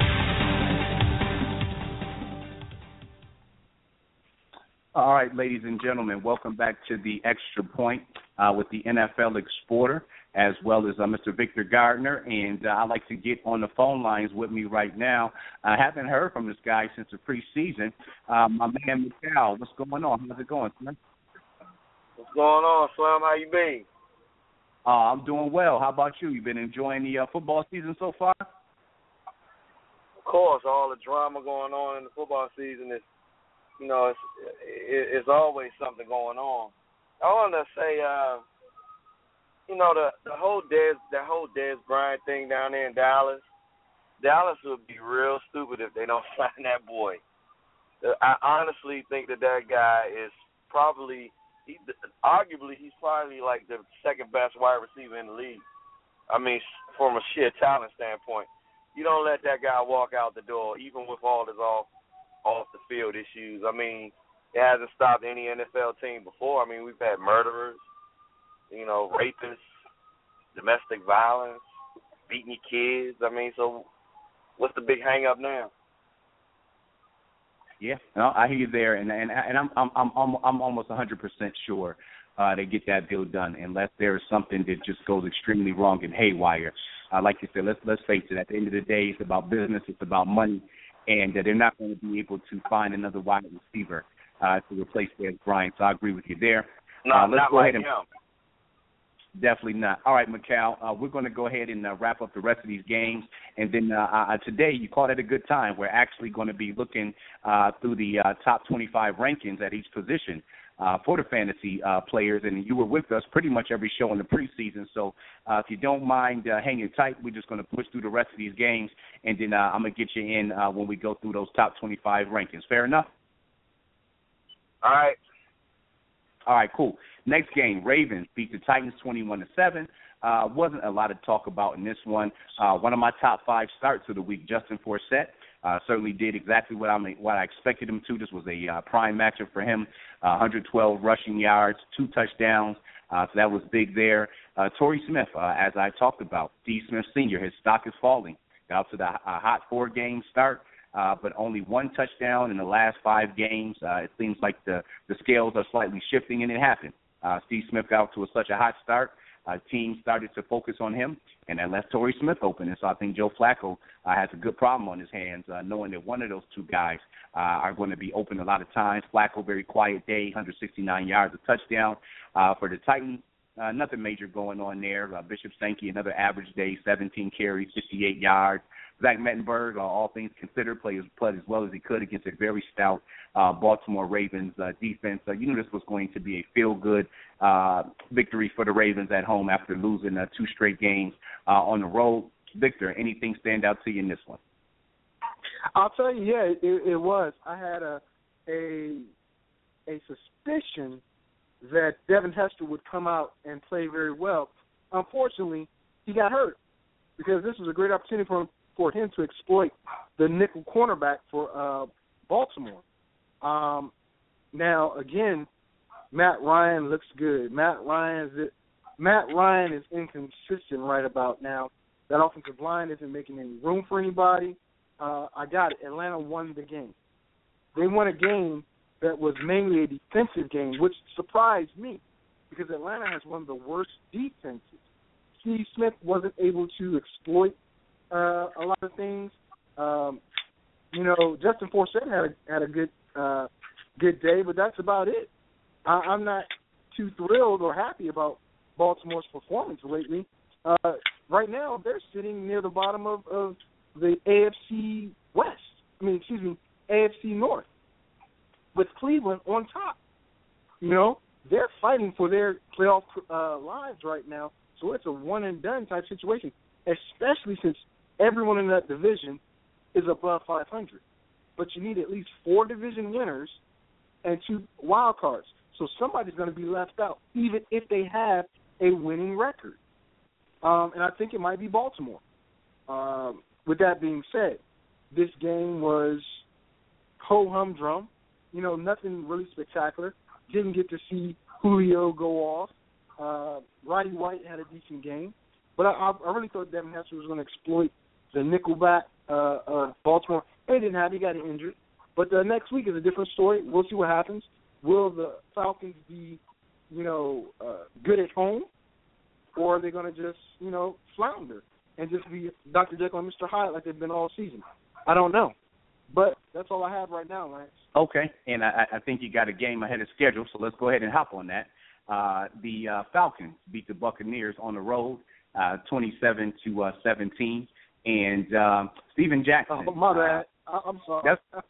All right, ladies and gentlemen, welcome back to the Extra Point uh, with the N F L Exporter, as well as uh, Mister Victor Gardner. And uh, I'd like to get on the phone lines with me right now. I haven't heard from this guy since the preseason. Um, my man, Mikal, what's going on? How's it going, son? What's going on, Slim? How you been? Uh, I'm doing well. How about you? You been enjoying the uh, football season so far? Of course, all the drama going on in the football season is, you know, it's, it's always something going on. I want to say, uh, you know, the the whole Dez, the whole Dez Bryant thing down there in Dallas. Dallas would be real stupid if they don't sign that boy. I honestly think that that guy is probably, he, arguably, he's probably like the second best wide receiver in the league. I mean, from a sheer talent standpoint, you don't let that guy walk out the door, even with all his off off the field issues. I mean, it hasn't stopped any N F L team before. I mean, we've had murderers, you know, rapists, domestic violence, beating your kids. I mean, so what's the big hang up now? Yeah, no, I hear you there, and and and I'm I'm I'm I'm almost one hundred percent sure uh, they get that deal done, unless there is something that just goes extremely wrong and haywire. Uh, like you said, let's let's face it. At the end of the day, it's about business. It's about money, and uh, they're not going to be able to find another wide receiver uh, to replace Dez Bryant. So I agree with you there. No, uh, let's not go right ahead and, now. Definitely not. All right, Mikal, uh, we're going to go ahead and uh, wrap up the rest of these games. And then uh, uh, today, you called it a good time. We're actually going to be looking uh, through the uh, top twenty-five rankings at each position uh, for the fantasy uh, players. And you were with us pretty much every show in the preseason. So uh, if you don't mind uh, hanging tight, we're just going to push through the rest of these games. And then uh, I'm going to get you in uh, when we go through those top twenty-five rankings. Fair enough? All right. All right, cool. Next game, Ravens beat the Titans twenty-one to seven. Uh, wasn't a lot to talk about in this one. Uh, one of my top five starts of the week, Justin Forsett, uh, certainly did exactly what I what I expected him to. This was a uh, prime matchup for him. Uh, one hundred twelve rushing yards, two touchdowns. Uh, so that was big there. Uh, Torrey Smith, uh, as I talked about, Steve Smith Senior, his stock is falling. Got up to the uh, hot four-game start. Uh, but only one touchdown in the last five games. Uh, it seems like the, the scales are slightly shifting, and it happened. Uh, Steve Smith got off to a, such a hot start. Uh, team started to focus on him, and that left Torrey Smith open. And so I think Joe Flacco uh, has a good problem on his hands, uh, knowing that one of those two guys uh, are going to be open a lot of times. Flacco, very quiet day, one hundred sixty-nine yards, a touchdown. Uh, for the Titans, Uh, nothing major going on there. Uh, Bishop Sankey, another average day, seventeen carries, fifty-eight yards. Zach Mettenberg, uh, all things considered, played, played as well as he could against a very stout uh, Baltimore Ravens uh, defense. Uh, you knew this was going to be a feel-good uh, victory for the Ravens at home after losing uh, two straight games uh, on the road. Victor, anything stand out to you in this one? I'll tell you, yeah, it, it was. I had a a a suspicion that Devin Hester would come out and play very well. Unfortunately, he got hurt because this was a great opportunity for him, for him to exploit the nickel cornerback for uh, Baltimore. Um, now, again, Matt Ryan looks good. Matt Ryan is Matt Ryan is inconsistent right about now. That offensive line isn't making any room for anybody. Uh, I got it. Atlanta won the game. They won a game that was mainly a defensive game, which surprised me because Atlanta has one of the worst defenses. Steve Smith wasn't able to exploit uh, a lot of things. Um, you know, Justin Forsett had a, had a good uh, good day, but that's about it. I, I'm not too thrilled or happy about Baltimore's performance lately. Uh, right now, they're sitting near the bottom of, of the A F C West. I mean, excuse me, A F C North, with Cleveland on top. You know, they're fighting for their playoff uh, lives right now, so it's a one-and-done type situation, especially since everyone in that division is above five hundred. But you need at least four division winners and two wild cards, so somebody's going to be left out, even if they have a winning record. Um, and I think it might be Baltimore. Um, with that being said, this game was ho-hum-drum. You know, nothing really spectacular. Didn't get to see Julio go off. Uh, Roddy White had a decent game. But I, I really thought Devin Hester was going to exploit the nickelback uh, uh, Baltimore. He didn't have. He got injured. But the next week is a different story. We'll see what happens. Will the Falcons be, you know, uh, good at home? Or are they going to just, you know, flounder and just be Doctor Jekyll and Mister Hyde like they've been all season? I don't know. But that's all I have right now, Lance. Okay, and I, I think you got a game ahead of schedule, so let's go ahead and hop on that. Uh, the uh, Falcons beat the Buccaneers on the road, uh, twenty-seven to seventeen, and um, Steven Jackson. Oh, my bad. Uh, I'm sorry. That's,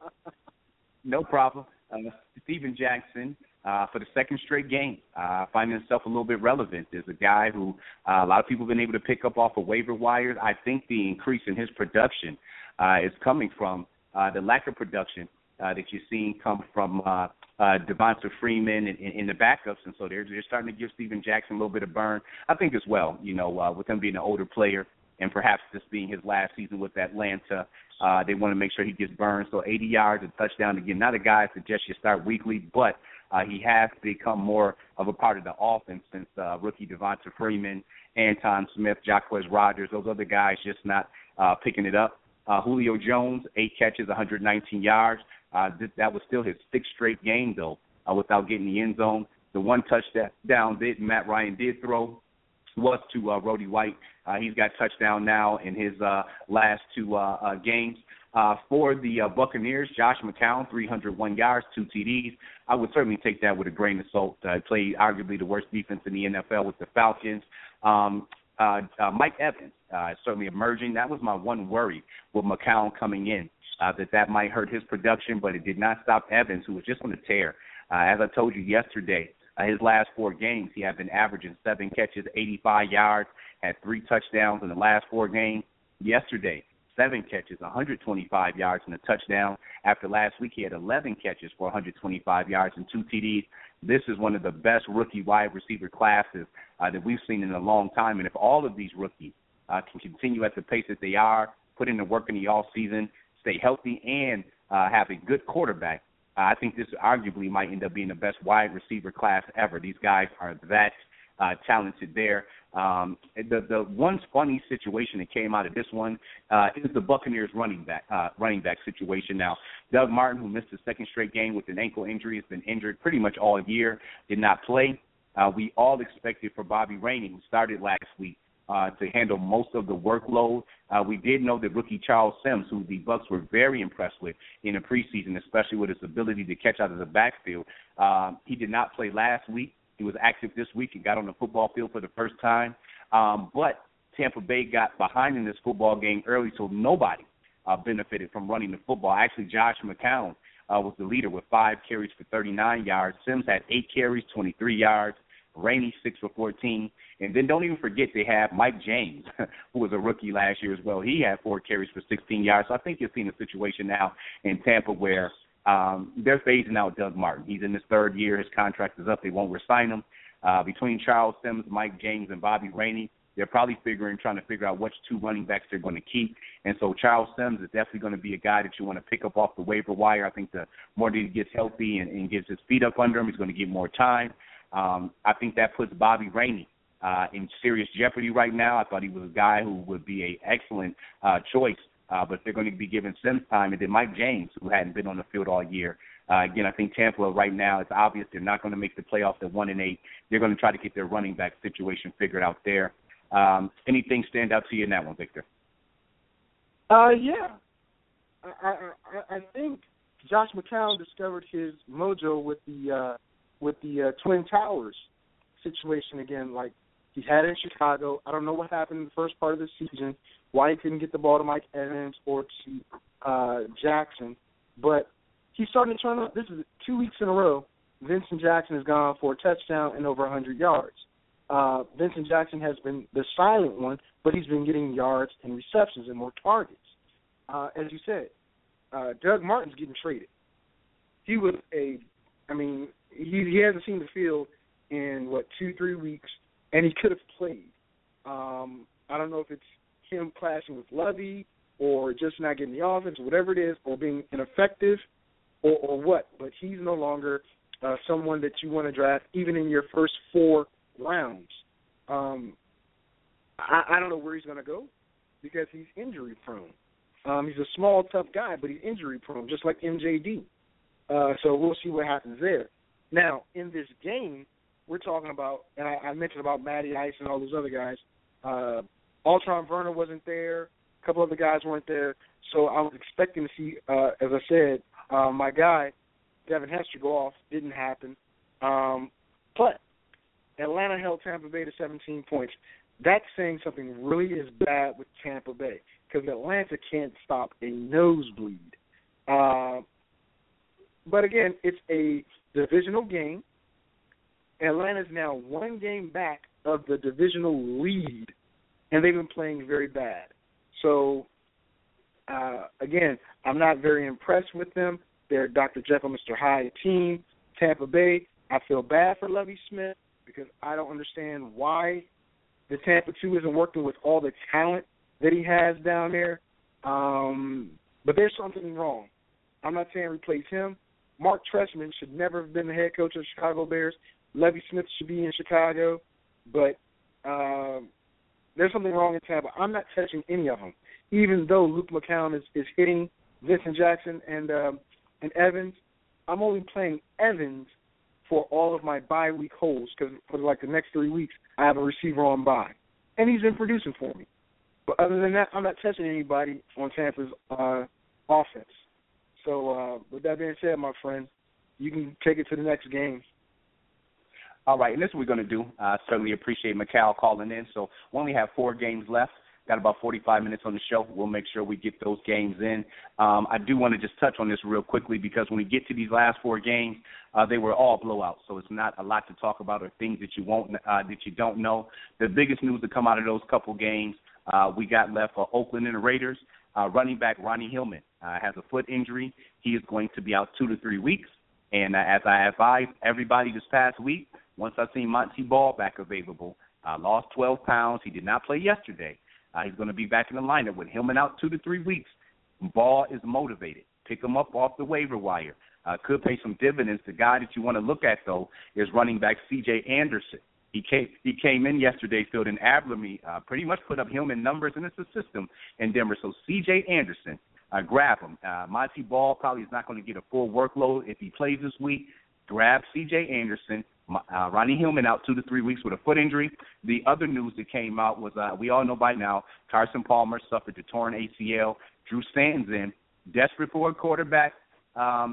no problem. Uh, Steven Jackson, uh, for the second straight game, uh, finding himself a little bit relevant. There's a guy who uh, a lot of people have been able to pick up off of waiver wires. I think the increase in his production uh, is coming from uh, the lack of production uh, that you're seeing come from uh, uh, Devonta Freeman and, and, and the backups, and so they're, they're starting to give Steven Jackson a little bit of burn. I think as well, you know, uh, with him being an older player and perhaps this being his last season with Atlanta, uh, they want to make sure he gets burned. So eighty yards, a touchdown. Again, not a guy I suggest you start weekly, but uh, he has become more of a part of the offense since uh, rookie Devonta Freeman, Anton Smith, Jacquez Rodgers, those other guys just not uh, picking it up. Uh, Julio Jones, eight catches, one hundred nineteen yards. Uh, th- that was still his sixth straight game, though, uh, without getting the end zone. The one touchdown that Matt Ryan did throw was to uh, Roddy White. Uh, he's got touchdown now in his uh, last two uh, uh, games. Uh, for the uh, Buccaneers, Josh McCown, three hundred one yards, two T Ds. I would certainly take that with a grain of salt. Uh, played arguably the worst defense in the N F L with the Falcons. Um, uh, uh, Mike Evans, uh, certainly emerging. That was my one worry with McCown coming in, uh, that that might hurt his production, but it did not stop Evans, who was just on a tear. Uh, as I told you yesterday, uh, his last four games, he had been averaging seven catches, eighty-five yards, had three touchdowns in the last four games. Yesterday, seven catches, one hundred twenty-five yards, and a touchdown. After last week, he had eleven catches for one hundred twenty-five yards and two T Ds. This is one of the best rookie wide receiver classes uh, that we've seen in a long time. And if all of these rookies uh, can continue at the pace that they are, put in the work in the offseason, stay healthy, and uh, have a good quarterback, uh, I think this arguably might end up being the best wide receiver class ever. These guys are that uh, talented there. Um, the the one funny situation that came out of this one uh, is the Buccaneers running back uh, running back situation. Now, Doug Martin, who missed the second straight game with an ankle injury, has been injured pretty much all year, did not play. Uh, we all expected for Bobby Rainey, who started last week, uh, to handle most of the workload. Uh, we did know that rookie Charles Sims, who the Bucs were very impressed with in the preseason, especially with his ability to catch out of the backfield, uh, he did not play last week. He was active this week and got on the football field for the first time. Um, but Tampa Bay got behind in this football game early, so nobody uh, benefited from running the football. Actually, Josh McCown uh, was the leader with five carries for thirty-nine yards. Sims had eight carries, twenty-three yards. Rainey, six for fourteen. And then don't even forget they have Mike James, who was a rookie last year as well. He had four carries for sixteen yards. So I think you're seeing a situation now in Tampa where um, they're phasing out Doug Martin. He's in his third year. His contract is up. They won't re-sign him. Uh, between Charles Sims, Mike James, and Bobby Rainey, they're probably figuring, trying to figure out which two running backs they're going to keep. And so Charles Sims is definitely going to be a guy that you want to pick up off the waiver wire. I think the more that he gets healthy and, and gets his feet up under him, he's going to get more time. Um, I think that puts Bobby Rainey uh, in serious jeopardy right now. I thought he was a guy who would be an excellent uh, choice, uh, but they're going to be giving Sims time. And then Mike James, who hadn't been on the field all year. Uh, again, I think Tampa right now, it's obvious they're not going to make the playoffs at one and eight. They're going to try to get their running back situation figured out there. Um, anything stand out to you in that one, Victor? Uh, yeah. I, I, I think Josh McCown discovered his mojo with the uh, with the uh, Twin Towers situation again. Like, he had it in Chicago. I don't know what happened in the first part of the season, why he couldn't get the ball to Mike Evans or to uh, Jackson. But he's starting to turn up. This is two weeks in a row. Vincent Jackson has gone for a touchdown and over one hundred yards. Uh, Vincent Jackson has been the silent one, but he's been getting yards and receptions and more targets. Uh, as you said, uh, Doug Martin's getting traded. He was a, I mean, he, he hasn't seen the field in, what, two, three weeks, and he could have played. Um, I don't know if it's him clashing with Lovey or just not getting the offense or whatever it is, or being ineffective or, or what, but he's no longer uh, someone that you want to draft even in your first four rounds. Um, I, I don't know where he's going to go because he's injury prone. Um, he's a small, tough guy, but he's injury prone, just like M J D. Uh, so we'll see what happens there. Now, in this game, we're talking about, and I, I mentioned about Matty Ice and all those other guys. Uh, Altron Verner wasn't there. A couple other guys weren't there. So I was expecting to see, uh, as I said, uh, my guy, Devin Hester, go off. Didn't happen. Um, but Atlanta held Tampa Bay to seventeen points. That's saying something really is bad with Tampa Bay because Atlanta can't stop a nosebleed. Uh, but, again, it's a divisional game. Atlanta's now one game back of the divisional lead, and they've been playing very bad. So, uh, again, I'm not very impressed with them. They're Doctor Jekyll, Mister Hyde team. Tampa Bay, I feel bad for Lovie Smith because I don't understand why the Tampa two isn't working with all the talent that he has down there. Um, but there's something wrong. I'm not saying replace him. Mark Trestman should never have been the head coach of the Chicago Bears. Lovie Smith should be in Chicago. But um, there's something wrong in Tampa. I'm not touching any of them. Even though Luke McCown is, is hitting Vincent Jackson and um, and Evans, I'm only playing Evans for all of my bye week holes because for like the next three weeks I have a receiver on bye. And he's been producing for me. But other than that, I'm not touching anybody on Tampa's uh, offense. So uh, with that being said, my friend, you can take it to the next game. All right, and this is what we're going to do. I uh, certainly appreciate Mikal calling in. So we only have four games left. Got about forty-five minutes on the show. We'll make sure we get those games in. Um, I do want to just touch on this real quickly because when we get to these last four games, uh, they were all blowouts. So it's not a lot to talk about or things that you won't uh, that you don't know. The biggest news to come out of those couple games, uh, we got left for Oakland and the Raiders. Uh, running back Ronnie Hillman uh, has a foot injury. He is going to be out two to three weeks. And uh, as I advised everybody this past week, once I seen Monty Ball back available, uh, lost twelve pounds. He did not play yesterday. Uh, he's going to be back in the lineup with Hillman out two to three weeks. Ball is motivated. Pick him up off the waiver wire. Uh, could pay some dividends. The guy that you want to look at, though, is running back C J Anderson. He came, he came in yesterday, filled in Ablamy, uh, pretty much put up Hillman numbers in the system in Denver. So C J Anderson, uh, grab him. Uh, Monty Ball probably is not going to get a full workload if he plays this week. Grab C J Anderson. Uh, Ronnie Hillman out two to three weeks with a foot injury. The other news that came out was uh, we all know by now Carson Palmer suffered a torn A C L. Drew Stanton's in, desperate for a quarterback. Um,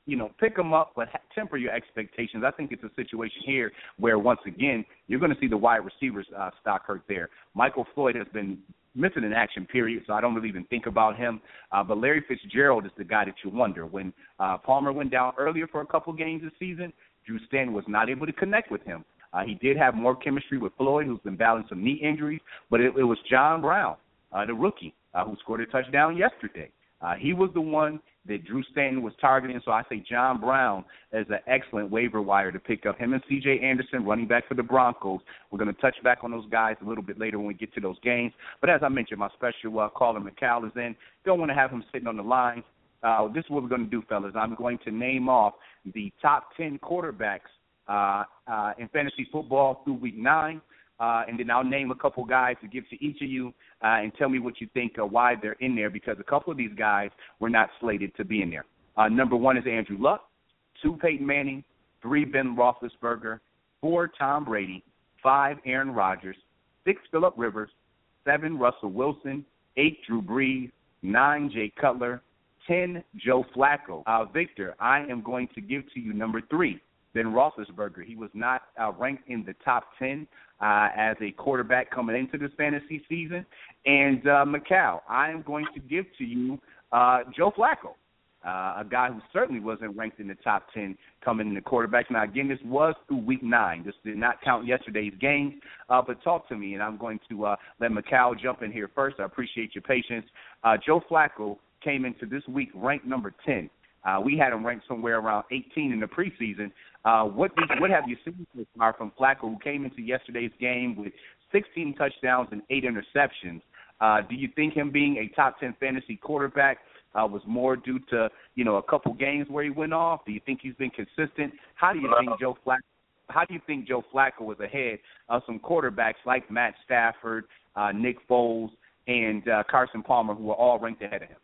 you know, pick him up, but ha- temper your expectations. I think it's a situation here where, once again, you're going to see the wide receivers uh, stock hurt there. Michael Floyd has been missing an action period, so I don't really even think about him. Uh, but Larry Fitzgerald is the guy that you wonder. When uh, Palmer went down earlier for a couple games this season, Drew Stanton was not able to connect with him. Uh, he did have more chemistry with Floyd, who's been battling some knee injuries, but it, it was John Brown, uh, the rookie, uh, who scored a touchdown yesterday. Uh, he was the one that Drew Stanton was targeting, so I say John Brown is an excellent waiver wire to pick up. Him and C J Anderson, running back for the Broncos. We're going to touch back on those guys a little bit later when we get to those games. But as I mentioned, my special uh, caller, McCall, is in. Don't want to have him sitting on the line. Uh, this is what we're going to do, fellas. I'm going to name off the top ten quarterbacks uh, uh, in fantasy football through week nine. Uh, and then I'll name a couple guys to give to each of you uh, and tell me what you think uh, why they're in there, because a couple of these guys were not slated to be in there. Uh, number one is Andrew Luck, two Peyton Manning, three Ben Roethlisberger, four Tom Brady, five Aaron Rodgers, six Phillip Rivers, seven Russell Wilson, eight Drew Brees, nine Jay Cutler, ten Joe Flacco. Uh, Victor, I am going to give to you number three, Ben Roethlisberger. He was not uh, ranked in the top ten uh, as a quarterback coming into this fantasy season. And uh, Macau, I am going to give to you uh, Joe Flacco, uh, a guy who certainly wasn't ranked in the top ten coming into quarterbacks. Now, again, this was through week nine. This did not count yesterday's games. Uh, but talk to me, and I'm going to uh, let Macau jump in here first. I appreciate your patience. Uh, Joe Flacco came into this week ranked number ten. Uh, we had him ranked somewhere around eighteen in the preseason. Uh, what did, what have you seen so far from Flacco, who came into yesterday's game with sixteen touchdowns and eight interceptions? Uh, do you think him being a top ten fantasy quarterback uh, was more due to, you know, a couple games where he went off? Do you think he's been consistent? How do you think Joe Flacco? How do you think Joe Flacco was ahead of some quarterbacks like Matt Stafford, uh, Nick Foles, and uh, Carson Palmer, who were all ranked ahead of him?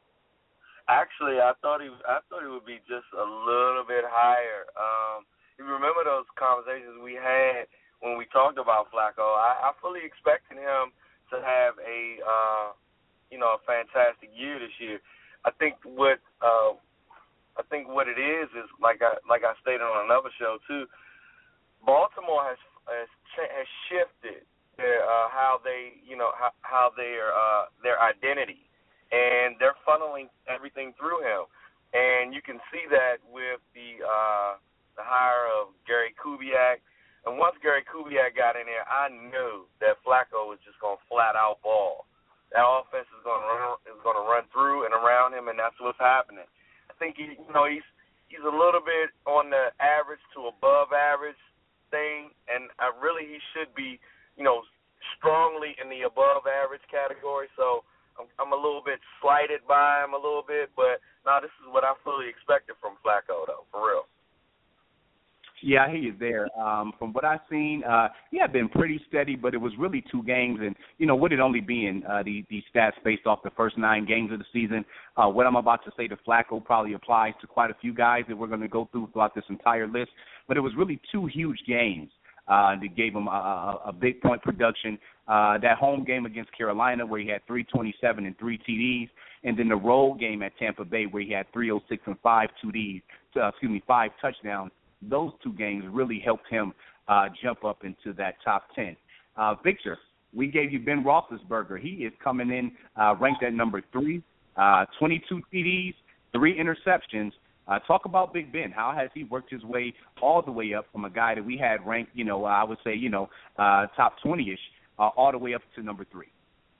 Actually, I thought he I thought he would be just a little bit higher. Um, you remember those conversations we had when we talked about Flacco? I, I fully expected him to have a uh, you know a fantastic year this year. I think what uh, I think what it is is like I like I stated on another show too. Baltimore has has, has shifted their uh, how they you know how, how their uh, their identity. And they're funneling everything through him. And you can see that with the uh, the hire of Gary Kubiak. And once Gary Kubiak got in there, I knew that Flacco was just going to flat out ball. That offense is going to run, is going to run through and around him, and that's what's happening. I think he, you know he's he's a little bit on the average to above average thing, and I really he should be you know strongly in the above average category. So I'm a little bit slighted by him a little bit, but no, this is what I fully expected from Flacco, though, for real. Yeah, I hear you there. Um, from what I've seen, uh, he had been pretty steady, but it was really two games, and, you know, with it only being uh, the, the stats based off the first nine games of the season, uh, what I'm about to say to Flacco probably applies to quite a few guys that we're going to go through throughout this entire list, but it was really two huge games. Uh, that gave him a, a, a big point production. Uh, that home game against Carolina where he had three twenty-seven and three T Ds, and then the road game at Tampa Bay where he had three oh six and five T Ds, uh, excuse me, five touchdowns. Those two games really helped him uh, jump up into that top ten. Uh, Victor, we gave you Ben Roethlisberger. He is coming in uh, ranked at number three, uh, twenty-two T Ds, three interceptions. Uh, talk about Big Ben. How has he worked his way all the way up from a guy that we had ranked, you know, I would say, you know, uh, top twenty-ish, uh, all the way up to number three?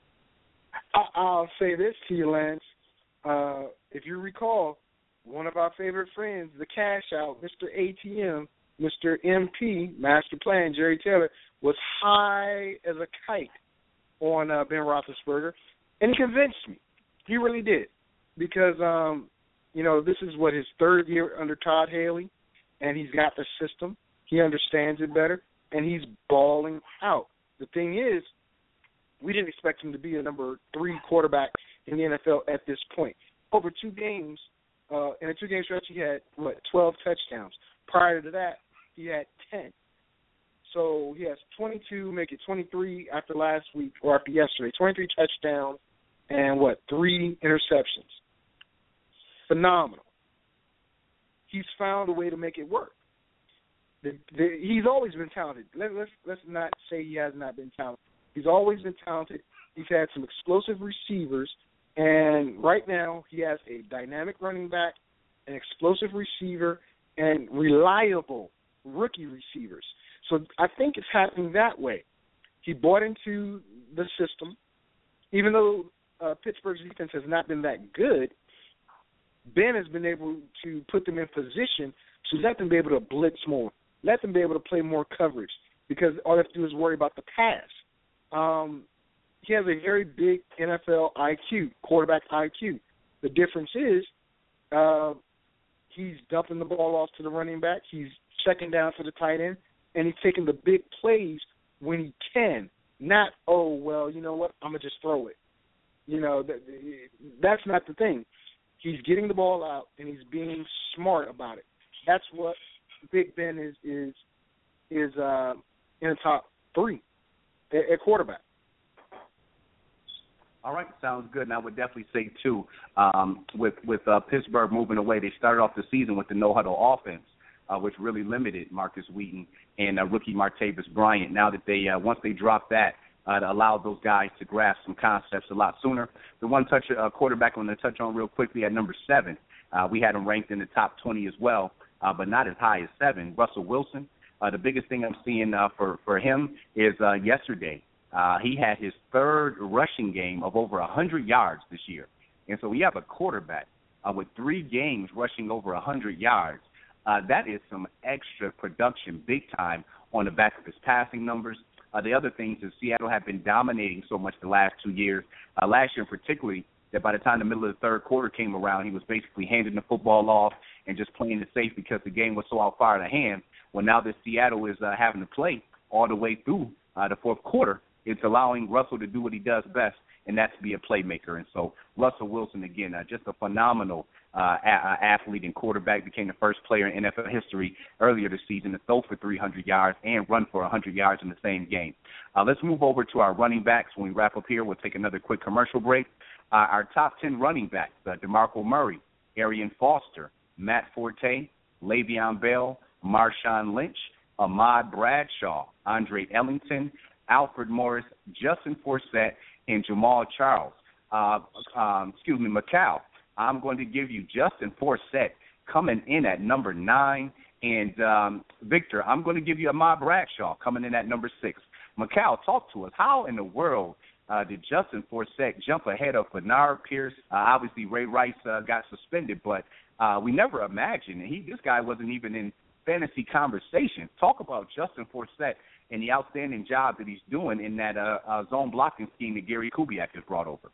I'll say this to you, Lance. Uh, if you recall, one of our favorite friends, the cash out, Mister A T M, Mister M P, Master Plan, Jerry Taylor, was high as a kite on uh, Ben Roethlisberger, and he convinced me. He really did, because um, you know, this is what his third year under Todd Haley, and he's got the system. He understands it better, and he's balling out. The thing is, we didn't expect him to be a number three quarterback in the N F L at this point. Over two games, uh, in a two-game stretch, he had, what, twelve touchdowns. Prior to that, he had ten. So he has twenty-two, make it twenty-three after last week, or after yesterday, twenty-three touchdowns and, what, three interceptions. Phenomenal. he's found a way to make it work. The, the, he's always been talented. Let, let's let's not say he has not been talented. He's always been talented. He's had some explosive receivers, and right now he has a dynamic running back, an explosive receiver, and reliable rookie receivers. So I think it's happening that way. He bought into the system. Even though uh, Pittsburgh's defense has not been that good, Ben has been able to put them in position to let them be able to blitz more, let them be able to play more coverage, because all they have to do is worry about the pass. Um, he has a very big N F L I Q, quarterback I Q. The difference is uh, he's dumping the ball off to the running back, he's checking down for the tight end, and he's taking the big plays when he can. Not, oh, well, you know what, I'm going to just throw it. You know, that, that's not the thing. He's getting the ball out, and he's being smart about it. That's what Big Ben is is is uh, in the top three at, at quarterback. All right, sounds good. And I would definitely say, too, um, with, with uh, Pittsburgh moving away, they started off the season with the no-huddle offense, uh, which really limited Marcus Wheaton and uh, rookie Martavis Bryant. Now that they, uh, once they dropped that, Uh, to allow those guys to grasp some concepts a lot sooner. The one touch uh, quarterback I'm going to touch on real quickly at number seven, uh, we had him ranked in the top twenty as well, uh, but not as high as seven, Russell Wilson. Uh, the biggest thing I'm seeing uh, for, for him is uh, yesterday, uh, he had his third rushing game of over one hundred yards this year. And so we have a quarterback uh, with three games rushing over one hundred yards. Uh, that is some extra production big time on the back of his passing numbers. Uh, the other things is Seattle have been dominating so much the last two years. Uh, last year particularly, that by the time the middle of the third quarter came around, he was basically handing the football off and just playing it safe because the game was so out far out of hand. Well, now that Seattle is uh, having to play all the way through uh, the fourth quarter, it's allowing Russell to do what he does best, and that's be a playmaker. And so Russell Wilson, again, uh, just a phenomenal uh, a- athlete and quarterback, became the first player in N F L history earlier this season to throw for three hundred yards and run for one hundred yards in the same game. Uh, let's move over to our running backs. When we wrap up here, we'll take another quick commercial break. Uh, our top ten running backs, uh, DeMarco Murray, Arian Foster, Matt Forte, Le'Veon Bell, Marshawn Lynch, Ahmad Bradshaw, Andre Ellington, Alfred Morris, Justin Forsett, and Jamal Charles. Uh, um, excuse me, Macau. I'm going to give you Justin Forsett coming in at number nine. And, um, Victor, I'm going to give you Ahmad Bradshaw coming in at number six. Macau, talk to us. How in the world uh, did Justin Forsett jump ahead of Bernard Pierce? Uh, obviously, Ray Rice uh, got suspended, but uh, we never imagined. He, this guy wasn't even in fantasy conversation. Talk about Justin Forsett and the outstanding job that he's doing in that uh, uh, zone blocking scheme that Gary Kubiak has brought over.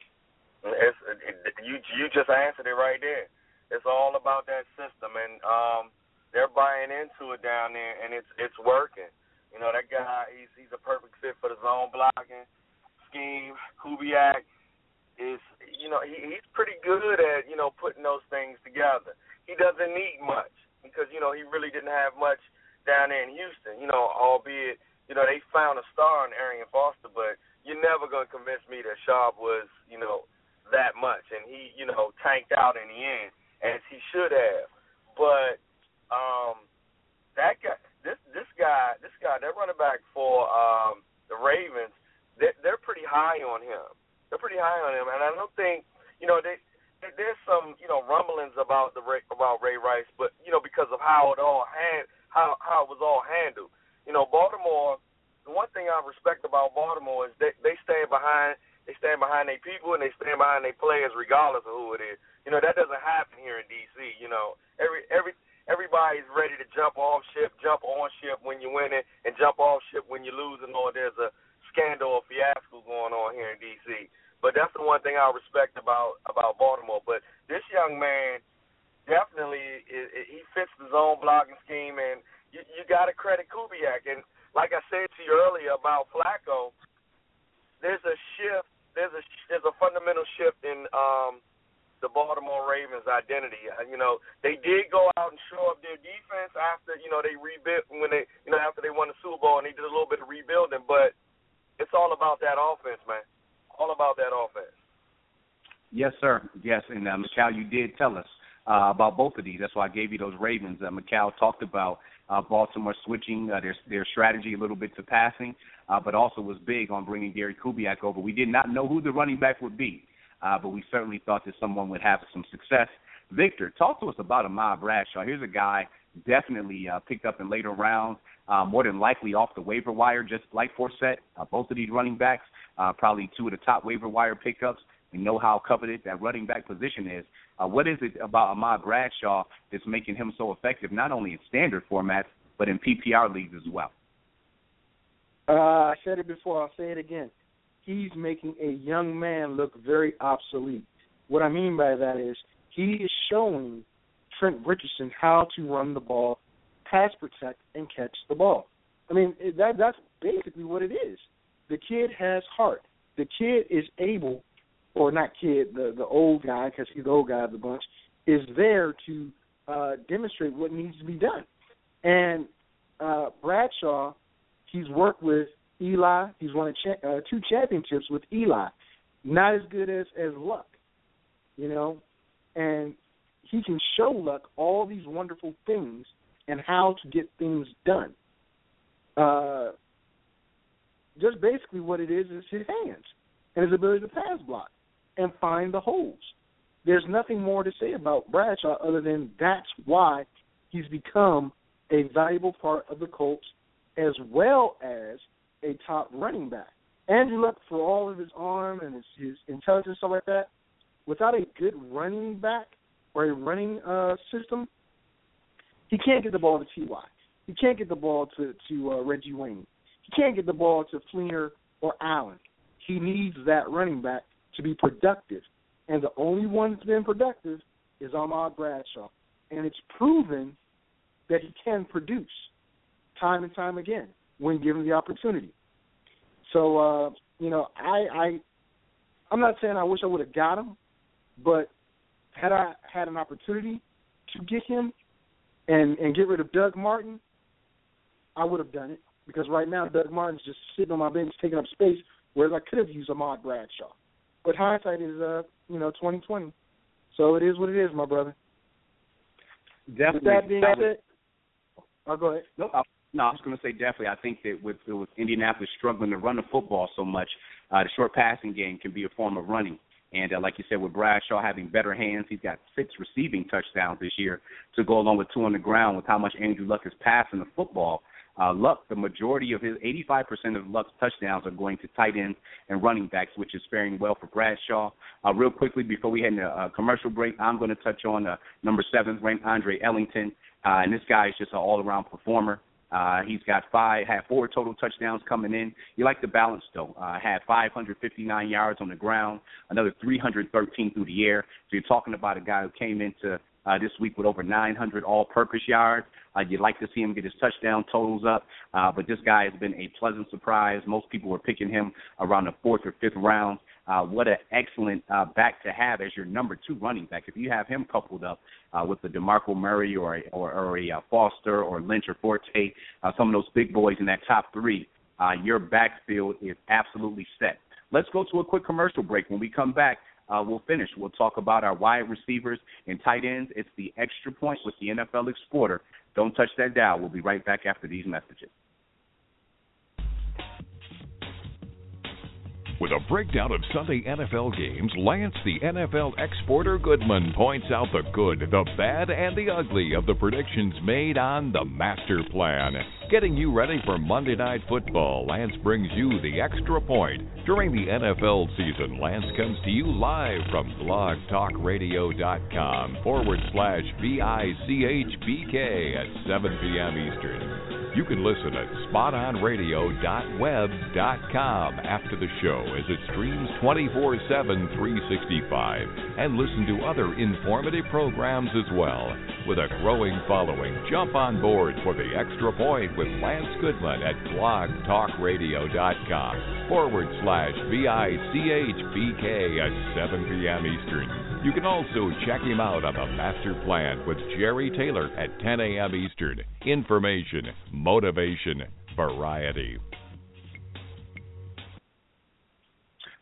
It's, it, you you just answered it right there. It's all about that system, and um, they're buying into it down there, and it's it's working. You know, that guy, he's he's a perfect fit for the zone blocking scheme. Kubiak is, you know, he, he's pretty good at, you know, putting those things together. He doesn't need much because, you know, he really didn't have much down there in Houston, you know, albeit, you know, they found a star in Arian Foster, but you're never going to convince me that Schaub was, you know, that much. And he, you know, tanked out in the end, as he should have. But um, that guy, this this guy, this guy, that running back for um, the Ravens, they're, they're pretty high on him. They're pretty high on him. And I don't think, you know, they, there's some, you know, rumblings about the about Ray Rice, but, you know, because of how it all hand, how how it was all handled. You know, Baltimore, the one thing I respect about Baltimore is they, they stand behind they stand behind their people and they stand behind their players regardless of who it is. You know, that doesn't happen here in D C. You know, every every everybody's ready to jump off ship, jump on ship when you're winning, and jump off ship when you're losing, or there's a scandal or fiasco going on here in D C. But that's the one thing I respect about about Baltimore. But this young man definitely is, he fits the zone blocking scheme, and you, you got to credit Kubiak. And like I said to you earlier about Flacco, there's a shift. There's a there's a fundamental shift in um, the Baltimore Ravens' identity. You know, they did go out and show up their defense after, you know, they rebuilt when they you know after they won the Super Bowl, and they did a little bit of rebuilding. But it's all about that offense, man. All about that offense. Yes, sir. Yes, and uh, Macau, you did tell us uh, about both of these. That's why I gave you those Ravens. Uh, Mikal talked about uh, Baltimore switching uh, their their strategy a little bit to passing, uh, but also was big on bringing Gary Kubiak over. We did not know who the running back would be, uh, but we certainly thought that someone would have some success. Victor, talk to us about Ahmad Bradshaw. Here's a guy definitely uh, picked up in later rounds, uh, more than likely off the waiver wire, just like Forsett. Uh, both of these running backs, uh, probably two of the top waiver wire pickups. We know how coveted that running back position is. Uh, what is it about Ahmad Bradshaw that's making him so effective, not only in standard formats, but in P P R leagues as well? Uh, I said it before. I'll say it again. He's making a young man look very obsolete. What I mean by that is he is showing Trent Richardson how to run the ball, pass protect, and catch the ball. I mean, that that's basically what it is. The kid has heart. The kid is able, or not kid, the, the old guy, because he's the old guy of the bunch, is there to uh, demonstrate what needs to be done. And uh, Bradshaw, he's worked with Eli. He's won a cha- uh, two championships with Eli. Not as good as, as Luck, you know. And he can show Luck all these wonderful things and how to get things done. Uh, just basically what it is is his hands and his ability to pass block and find the holes. There's nothing more to say about Bradshaw other than that's why he's become a valuable part of the Colts as well as a top running back. Andrew Luck, for all of his arm and his, his intelligence and stuff like that, without a good running back or a running uh, system, he can't get the ball to T Y. He can't get the ball to, to uh, Reggie Wayne. He can't get the ball to Fleener or Allen. He needs that running back to be productive. And the only one that's been productive is Ahmad Bradshaw. And it's proven that he can produce time and time again when given the opportunity. So, uh, you know, I, I, I'm not saying I wish I would have got him, but had I had an opportunity to get him and, and get rid of Doug Martin, I would have done it. Because right now Doug Martin's just sitting on my bench taking up space, whereas I could have used Ahmad Bradshaw. But hindsight is, uh, you know, twenty twenty. So it is what it is, my brother. Definitely. With that being said, oh, go ahead. No, I, no, I was going to say definitely. I think that with, with Indianapolis struggling to run the football so much, uh, the short passing game can be a form of running. And uh, like you said, with Bradshaw having better hands, he's got six receiving touchdowns this year to go along with two on the ground with how much Andrew Luck is passing the football. Uh, Luck, the majority of his, eighty-five percent of Luck's touchdowns are going to tight ends and running backs, which is faring well for Bradshaw. Uh, real quickly, before we head into a commercial break, I'm going to touch on uh, number seven ranked Andre Ellington. Uh, and this guy is just an all-around performer. Uh, he's got five, had four total touchdowns coming in. You like the balance, though. Uh, had five hundred fifty-nine yards on the ground, another three hundred thirteen through the air. So you're talking about a guy who came into uh, this week with over nine hundred all-purpose yards. Uh, you'd like to see him get his touchdown totals up, uh, but this guy has been a pleasant surprise. Most people were picking him around the fourth or fifth round. Uh, what an excellent uh, back to have as your number two running back. If you have him coupled up uh, with the DeMarco Murray or a, or, or a uh, Foster or Lynch or Forte, uh, some of those big boys in that top three, uh, your backfield is absolutely set. Let's go to a quick commercial break. When we come back, uh, we'll finish. We'll talk about our wide receivers and tight ends. It's the Extra Point with the N F L Explorer. Don't touch that dial. We'll be right back after these messages. With a breakdown of Sunday N F L games, Lance the N F L Exporter Goodman points out the good, the bad, and the ugly of the predictions made on the Master Plan. Getting you ready for Monday Night Football, Lance brings you the Extra Point. During the N F L season, Lance comes to you live from blogtalkradio.com forward slash V I C H B K at seven p.m. Eastern. You can listen at spot on radio dot web dot com after the show as it streams twenty-four seven, three sixty-five, and listen to other informative programs as well. With a growing following, jump on board for the Extra Point with Lance Goodman at blogtalkradio.com forward slash V I C H B K at seven p.m. Eastern. You can also check him out on the Master Plan with Jerry Taylor at ten a.m. Eastern. Information, motivation, variety.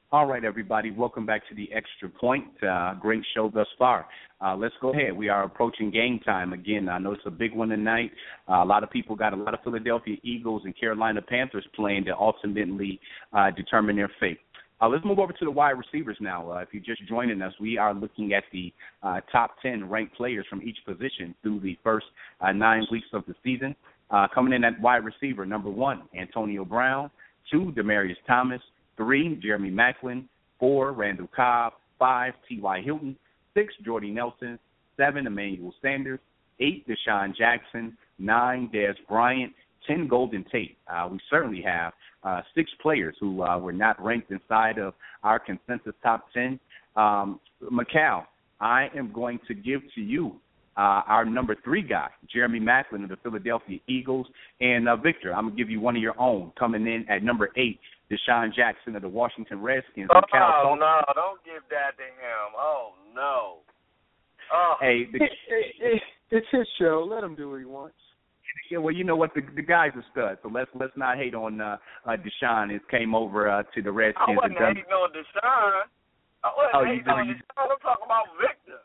All right, everybody. Welcome back to the Extra Point. Uh, great show thus far. Uh, let's go ahead. We are approaching game time again. I know it's a big one tonight. Uh, a lot of people got a lot of Philadelphia Eagles and Carolina Panthers playing to ultimately uh, determine their fate. Uh, let's move over to the wide receivers now. Uh, if you're just joining us, we are looking at the uh, top ten ranked players from each position through the first uh, nine weeks of the season. Uh, coming in at wide receiver, number one, Antonio Brown. Two, Demaryius Thomas. Three, Jeremy Maclin. Four, Randall Cobb. Five, T Y. Hilton. Six, Jordy Nelson. Seven, Emmanuel Sanders. Eight, Deshaun Jackson. Nine, Dez Bryant. Ten, Golden Tate. Uh, we certainly have uh, six players who uh, were not ranked inside of our consensus top ten. Um, Macau, I am going to give to you uh, our number three guy, Jeremy Maclin of the Philadelphia Eagles. And, uh, Victor, I'm going to give you one of your own coming in at number eight, Deshaun Jackson of the Washington Redskins. Oh, Macau, no, don't give that to him. Oh, no. Oh. Hey, the, it, it, it, it's his show. Let him do what he wants. Yeah, well, you know what? The, the guy's a stud, so let's let's not hate on uh, uh, Deshaun. It came over uh, to the Redskins. I wasn't and hating on Deshaun. I wasn't oh, hating you on you... Deshaun. I'm talking about Victor.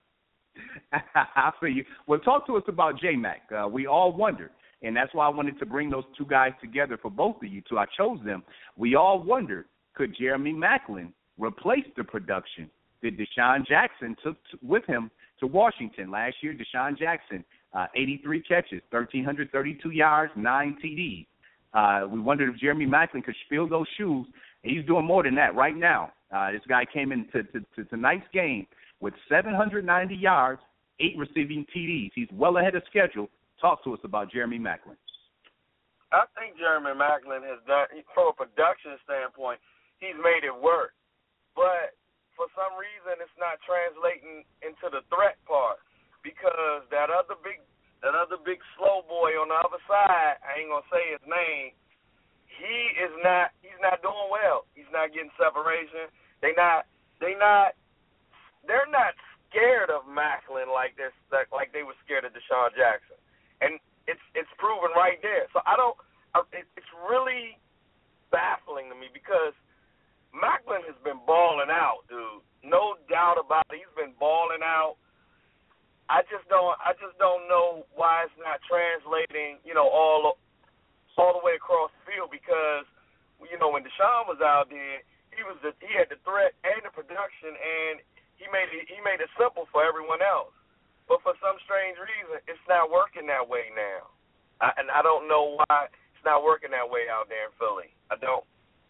I feel you. Well, talk to us about J-Mac. Uh, we all wondered, and that's why I wanted to bring those two guys together for both of you two. I chose them. We all wondered, could Jeremy Maclin replace the production that Deshaun Jackson took to, with him to Washington last year? Deshaun Jackson, Uh, eighty-three catches, one thousand three hundred thirty-two yards, nine T Ds. Uh, we wondered if Jeremy Maclin could fill those shoes, and he's doing more than that right now. Uh, this guy came into to, to tonight's game with seven hundred ninety yards, eight receiving T Ds. He's well ahead of schedule. Talk to us about Jeremy Maclin. I think Jeremy Maclin has done, from a production standpoint, he's made it work. But for some reason, it's not translating into the threat part. Because that other big, that other big slow boy on the other side, I ain't gonna say his name. He is not. He's not doing well. He's not getting separation. They not. They not. They're not scared of Maclin like this. Like they were scared of Deshaun Jackson, and it's it's proven right there. So I don't. It's really baffling to me because Maclin has been balling out, dude. No doubt about it. He's been balling out. I just don't. I just don't know why it's not translating, you know, all all the way across the field. Because, you know, when Deshaun was out there, he was the, he had the threat and the production, and he made it he made it simple for everyone else. But for some strange reason, it's not working that way now, I, and I don't know why it's not working that way out there in Philly. I don't.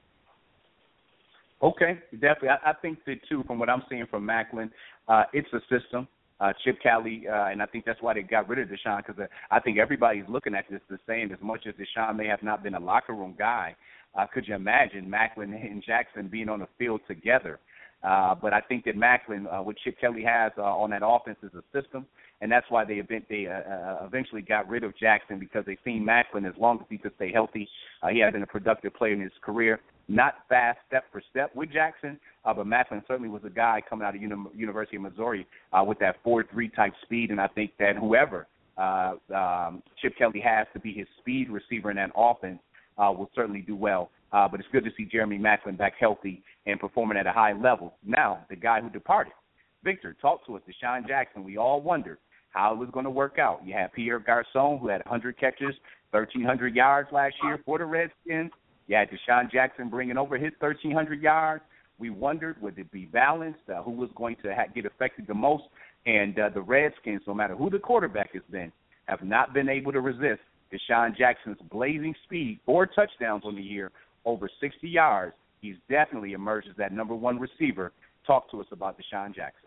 Okay, definitely. I, I think that too. From what I'm seeing from Maclin, uh, it's a system. Uh, Chip Kelly, uh, and I think that's why they got rid of Deshaun, because uh, I think everybody's looking at this the same. As much as Deshaun may have not been a locker room guy, uh, could you imagine Maclin and Jackson being on the field together? Uh, but I think that Maclin, uh, what Chip Kelly has uh, on that offense is a system, and that's why they event, they uh, uh, eventually got rid of Jackson, because they seen Maclin, as long as he could stay healthy, uh, he had been a productive player in his career. Not fast step for step with Jackson, uh, but Maclin certainly was a guy coming out of Uni- University of Missouri uh, with that four three type speed, and I think that whoever uh, um, Chip Kelly has to be his speed receiver in that offense uh, will certainly do well. Uh, but it's good to see Jeremy Maclin back healthy and performing at a high level. Now, the guy who departed, Victor, talk to us. Deshaun Jackson, we all wondered how it was going to work out. You had Pierre Garçon, who had one hundred catches, thirteen hundred yards last year for the Redskins. You had Deshaun Jackson bringing over his thirteen hundred yards. We wondered, would it be balanced? Uh, who was going to ha- get affected the most? And uh, the Redskins, no matter who the quarterback has been, have not been able to resist Deshaun Jackson's blazing speed, four touchdowns on the year, over sixty yards. He's definitely emerged as that number one receiver. Talk to us about Deshaun Jackson.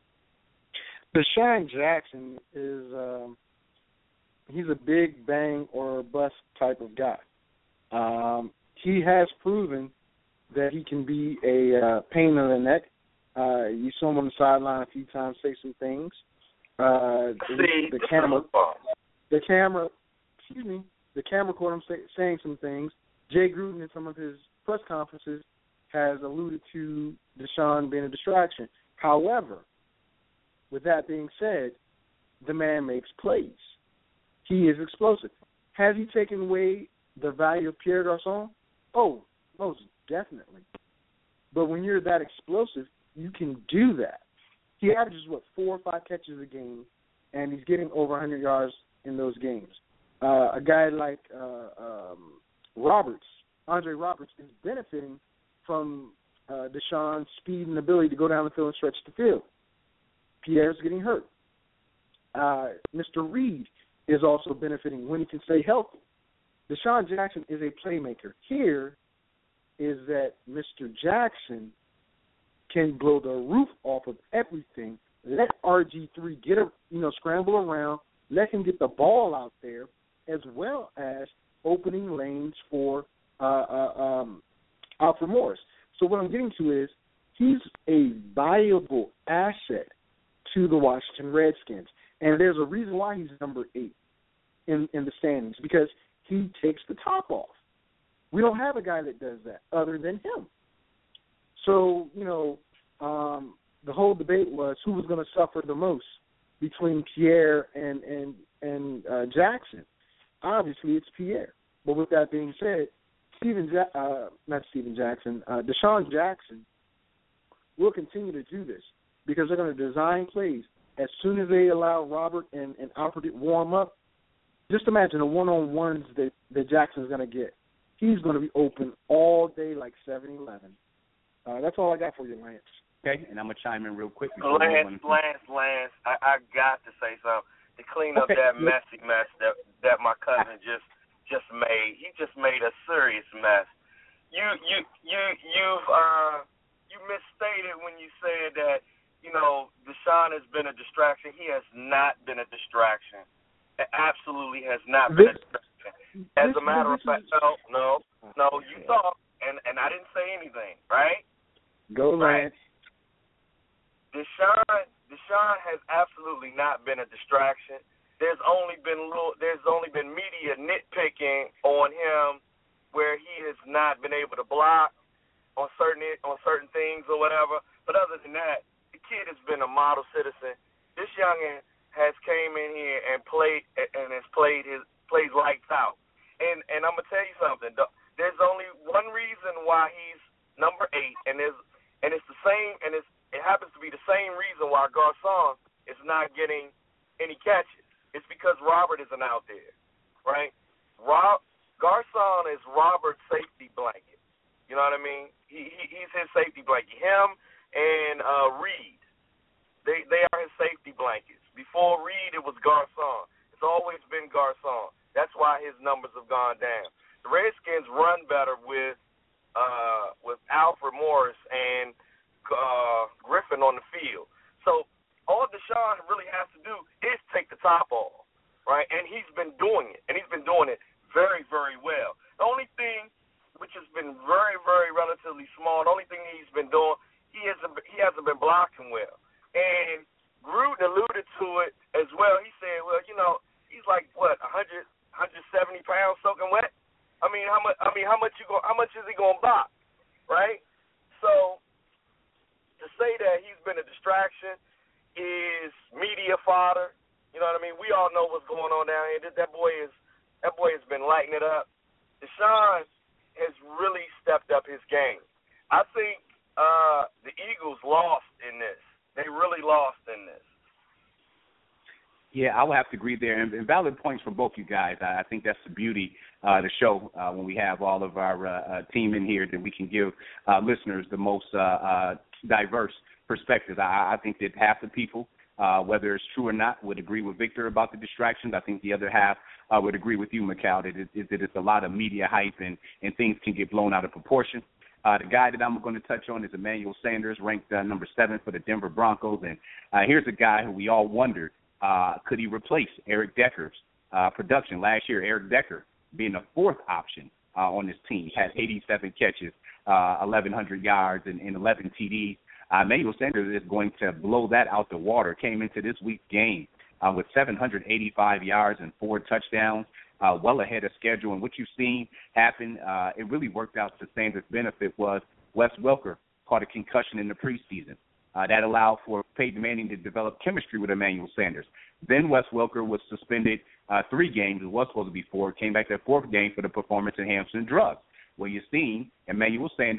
Deshaun Jackson is um, he's a big bang or bust type of guy. Um, he has proven that he can be a uh, pain in the neck. Uh, you saw him on the sideline a few times say some things. Uh, See, the, the camera, the camera, excuse me, the camera caught him say, saying some things. Jay Gruden in some of his press conferences has alluded to Deshaun being a distraction. However, with that being said, the man makes plays. He is explosive. Has he taken away the value of Pierre Garçon? Oh, most definitely. But when you're that explosive, you can do that. He averages, what, four or five catches a game, and he's getting over one hundred yards in those games. Uh, a guy like uh, um, Roberts, Andre Roberts, is benefiting from uh, Deshaun's speed and ability to go down the field and stretch the field. Pierre's getting hurt. Uh, Mister Reed is also benefiting when he can stay healthy. Deshaun Jackson is a playmaker. Here is that Mister Jackson can blow the roof off of everything. Let R G three get a, you know, scramble around. Let him get the ball out there, as well as opening lanes for uh, uh, um, Alfred Morris. So what I'm getting to is he's a valuable asset to the Washington Redskins, and there's a reason why he's number eight in, in the standings, because he takes the top off. We don't have a guy that does that other than him. So, you know, um, the whole debate was who was going to suffer the most between Pierre and and and uh, Jackson. Obviously, it's Pierre. But with that being said, Steven, ja- uh, not Steven Jackson, uh, Deshaun Jackson will continue to do this because they're going to design plays. As soon as they allow Robert and, and Alfred to warm up, just imagine the one-on-ones that, that Jackson's going to get. He's going to be open all day like seven eleven. Uh, that's all I got for you, Lance. Okay, and I'm going to chime in real quick. Lance, Lance, Lance, I, I got to say something. To clean up okay. that messy mess that that my cousin just just made. He just made a serious mess. You you you you've uh you misstated when you said that, you know, Deshaun has been a distraction. He has not been a distraction. It absolutely has not been a distraction. As a matter of fact, no, no, no, you thought, and, and I didn't say anything, right? Go, Lance. Deshaun, Deshaun has absolutely not been a distraction. There's only been little, there's only been media nitpicking on him where he has not been able to block on certain on certain things or whatever. But other than that, the kid has been a model citizen. This youngin has came in here and played and has played his plays lights out. And and I'm gonna tell you something. There's only one reason why he's number eight, and there's and it's the same, and it's it happens to be the same reason why Garcon is not getting any catches. It's because Robert isn't out there, right? Rob Garcon is Robert's safety blanket. You know what I mean? He, he he's his safety blanket. Him and uh, Reed, they they are his safety blankets. Before Reed, it was Garcon. It's always been Garcon. That's why his numbers have gone down. The Redskins run better with uh, with Alfred Morris and uh, Griffin on the field. So all Deshaun really has to do is take the top off, right? And he's been doing it, and he's been doing it very, very well. The only thing, which has been very, very relatively small, the only thing he's been doing, he hasn't he hasn't been blocking well. And Gruden alluded to it as well. He said, well, you know, he's like what, one hundred, one seventy pounds soaking wet. I mean, how much? I mean, how much you go? How much is he going to block, right? So to say that he's been a distraction is media fodder. You know what I mean? We all know what's going on down here. That boy is that boy has been lighting it up. Deshaun has really stepped up his game. I think uh, the Eagles lost in this. They really lost in this. Yeah, I would have to agree there. And, and valid points from both you guys. I, I think that's the beauty uh, of the show uh, when we have all of our uh, uh, team in here, that we can give uh, listeners the most uh, uh, diverse perspectives. I, I think that half the people, uh, whether it's true or not, would agree with Victor about the distractions. I think the other half uh, would agree with you, Mikal, that, it, that it's a lot of media hype and, and things can get blown out of proportion. Uh, the guy that I'm going to touch on is Emmanuel Sanders, ranked uh, number seven for the Denver Broncos. And uh, here's a guy who we all wondered, uh, could he replace Eric Decker's uh, production last year? Eric Decker, being the fourth option uh, on this team, had eighty-seven catches, uh, eleven hundred yards, and, and eleven T Ds. Uh, Emmanuel Sanders is going to blow that out the water. Came into this week's game uh, with seven hundred eighty-five yards and four touchdowns, uh, well ahead of schedule. And what you've seen happen, uh, it really worked out to Sanders' benefit was Wes Welker caught a concussion in the preseason. Uh, that allowed for Peyton Manning to develop chemistry with Emmanuel Sanders. Then Wes Welker was suspended uh, three games. It was supposed to be four. Came back that fourth game for the performance-enhancing drugs. Well, you've seen Emmanuel Sanders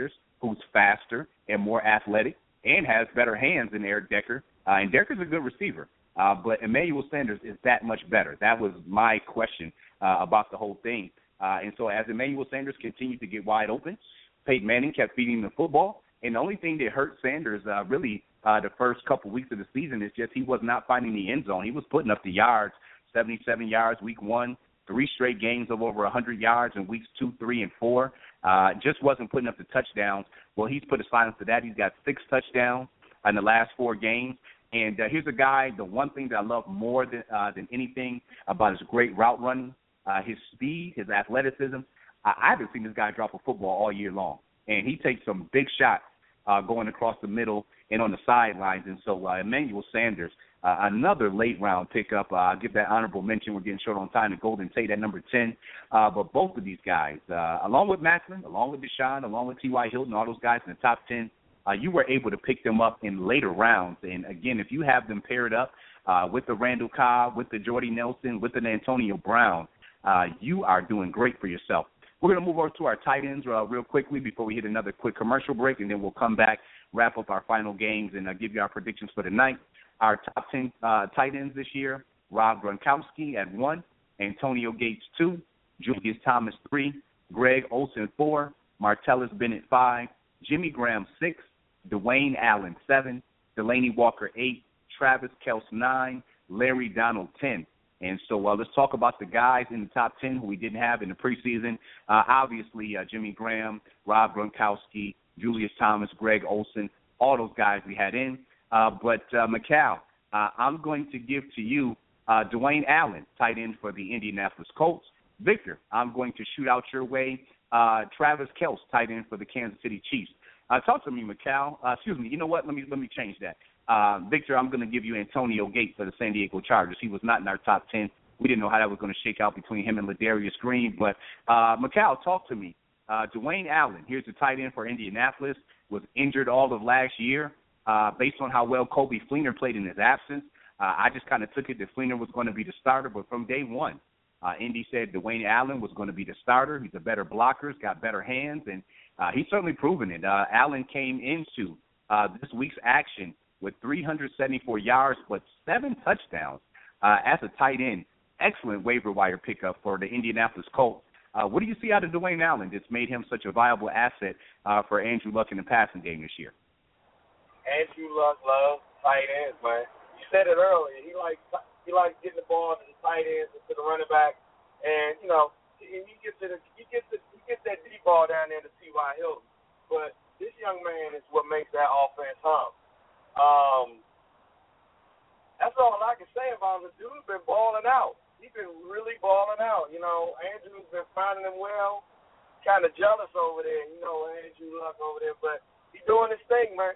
who's faster and more athletic and has better hands than Eric Decker. Uh, and Decker's a good receiver. Uh, but Emmanuel Sanders is that much better. That was my question uh, about the whole thing. Uh, and so as Emmanuel Sanders continued to get wide open, Peyton Manning kept feeding him the football. And the only thing that hurt Sanders uh, really uh, the first couple weeks of the season is just he was not finding the end zone. He was putting up the yards, seventy-seven yards week one, three straight games of over one hundred yards in weeks two, three, and four. Uh, just wasn't putting up the touchdowns. Well, he's put a silence to that. He's got six touchdowns in the last four games. And uh, here's a guy, the one thing that I love more than, uh, than anything about his great route running, uh, his speed, his athleticism. I, I haven't seen this guy drop a football all year long. And he takes some big shots uh, going across the middle and on the sidelines. And so uh, Emmanuel Sanders, uh, another late-round pickup. Uh, I'll give that honorable mention. We're getting short on time to Golden Tate at number ten. Uh, but both of these guys, uh, along with Macklin, along with Deshaun, along with T Y. Hilton, all those guys in the top ten, Uh, you were able to pick them up in later rounds. And, again, if you have them paired up uh, with the Randall Cobb, with the Jordy Nelson, with an Antonio Brown, uh, you are doing great for yourself. We're going to move over to our tight ends uh, real quickly before we hit another quick commercial break, and then we'll come back, wrap up our final games, and uh, give you our predictions for the night. Our top ten uh, tight ends this year, Rob Gronkowski at one, Antonio Gates two, Julius Thomas three, Greg Olsen four, Martellus Bennett five, Jimmy Graham six, Dwayne Allen seven, Delaney Walker eight, Travis Kelce nine, Larry Donald ten. And so uh, let's talk about the guys in the top ten who we didn't have in the preseason. Uh, obviously, uh, Jimmy Graham, Rob Gronkowski, Julius Thomas, Greg Olsen, all those guys we had in. Uh, but, uh, Mikal, uh, I'm going to give to you uh, Dwayne Allen, tight end for the Indianapolis Colts. Victor, I'm going to shoot out your way uh, Travis Kelce, tight end for the Kansas City Chiefs. Uh, talk to me, Mikal. Uh, excuse me. You know what? Let me let me change that. Uh, Victor, I'm going to give you Antonio Gates for the San Diego Chargers. He was not in our top ten. We didn't know how that was going to shake out between him and Ladarius Green. But, uh, Mikal, talk to me. Uh, Dwayne Allen, here's the tight end for Indianapolis, was injured all of last year. Uh, based on how well Coby Fleener played in his absence, uh, I just kind of took it that Fleener was going to be the starter. But from day one, uh, Indy said Dwayne Allen was going to be the starter. He's a better blocker. He's got better hands, and Uh, he's certainly proven it. Uh, Allen came into uh, this week's action with three hundred seventy-four yards, but seven touchdowns uh, as a tight end. Excellent waiver wire pickup for the Indianapolis Colts. Uh, what do you see out of Dwayne Allen that's made him such a viable asset uh, for Andrew Luck in the passing game this year? Andrew Luck loves tight ends, man. You said it earlier. He likes he likes getting the ball to the tight ends and to the running back, and you know he gets to the, he gets the, he gets that deep ball down there to T Y. Hilton. But this young man is what makes that offense hum. Um, that's all I can say about him. The dude's been balling out. He's been really balling out. You know, Andrew's been finding him well. Kind of jealous over there, you know, Andrew Luck over there, but he's doing his thing, man.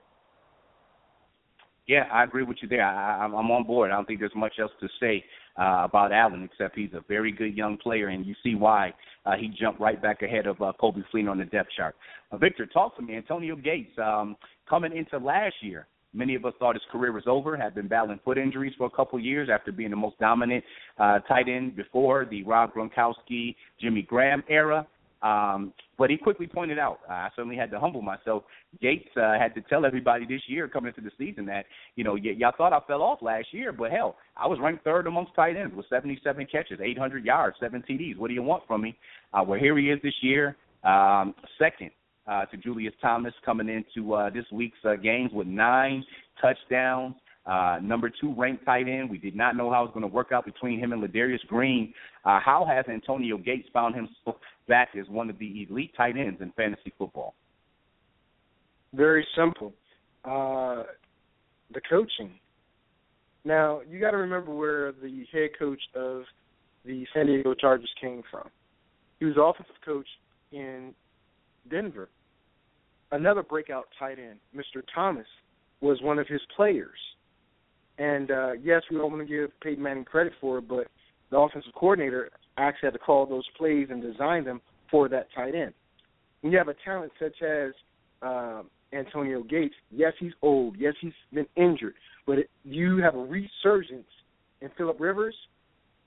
Yeah, I agree with you there. I, I'm, I'm on board. I don't think there's much else to say uh, about Allen except he's a very good young player, and you see why uh, he jumped right back ahead of uh, Coby Fleener on the depth chart. Uh, Victor, talk to me. Antonio Gates, um, coming into last year, many of us thought his career was over, had been battling foot injuries for a couple years after being the most dominant uh, tight end before the Rob Gronkowski, Jimmy Graham era. Um, but he quickly pointed out, uh, I certainly had to humble myself, Gates uh, had to tell everybody this year coming into the season that, you know, y- y'all thought I fell off last year, but hell, I was ranked third amongst tight ends with seventy-seven catches, eight hundred yards, seven T Ds. What do you want from me? Uh, well, here he is this year, um, second uh, to Julius Thomas coming into uh, this week's uh, games with nine touchdowns. Uh, number two ranked tight end. We did not know how it was going to work out between him and Ladarius Green. Uh, how has Antonio Gates found himself back as one of the elite tight ends in fantasy football? Very simple. Uh, the coaching. Now, you got to remember where the head coach of the San Diego Chargers came from. He was offensive coach in Denver. Another breakout tight end, Mister Thomas, was one of his players. And, uh, yes, we don't want to give Peyton Manning credit for it, but the offensive coordinator actually had to call those plays and design them for that tight end. When you have a talent such as uh, Antonio Gates, yes, he's old. Yes, he's been injured. But it, you have a resurgence in Phillip Rivers.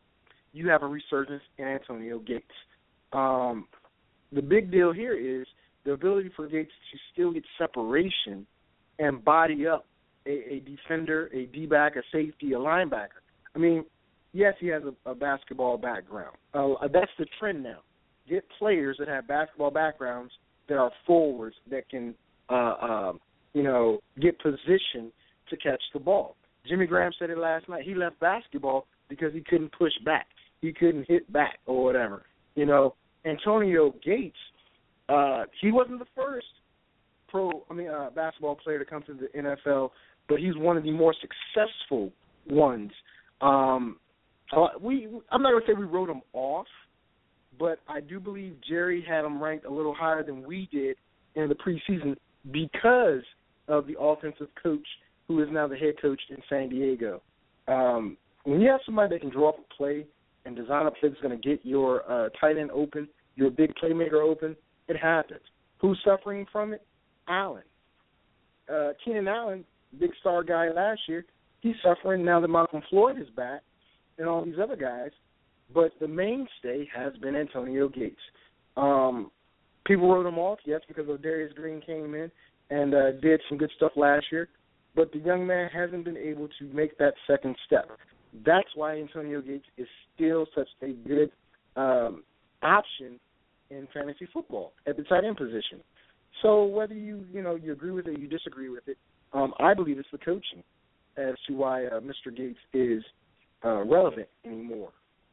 You have a resurgence in Antonio Gates. Um, the big deal here is the ability for Gates to still get separation and body up a, a defender, a D-back, a safety, a linebacker. I mean, yes, he has a, a basketball background. Uh, that's the trend now. Get players that have basketball backgrounds that are forwards that can, uh, uh, you know, get position to catch the ball. Jimmy Graham said it last night. He left basketball because he couldn't push back. He couldn't hit back or whatever. You know, Antonio Gates, uh, he wasn't the first pro, I mean, uh, basketball player to come to the N F L, but he's one of the more successful ones. Um, uh, we, I'm not going to say we wrote him off, but I do believe Jerry had him ranked a little higher than we did in the preseason because of the offensive coach who is now the head coach in San Diego. Um, when you have somebody that can draw up a play and design a play that's going to get your uh, tight end open, your big playmaker open, it happens. Who's suffering from it? Allen. Uh, Keenan Allen, big star guy last year, he's suffering now that Malcolm Floyd is back and all these other guys. But the mainstay has been Antonio Gates. Um, people wrote him off, yes, because Darius Green came in and uh, did some good stuff last year. But the young man hasn't been able to make that second step. That's why Antonio Gates is still such a good um, option in fantasy football at the tight end position. So whether you you know you agree with it or you disagree with it, um, I believe it's the coaching as to why uh, Mister Gates is uh, relevant anymore.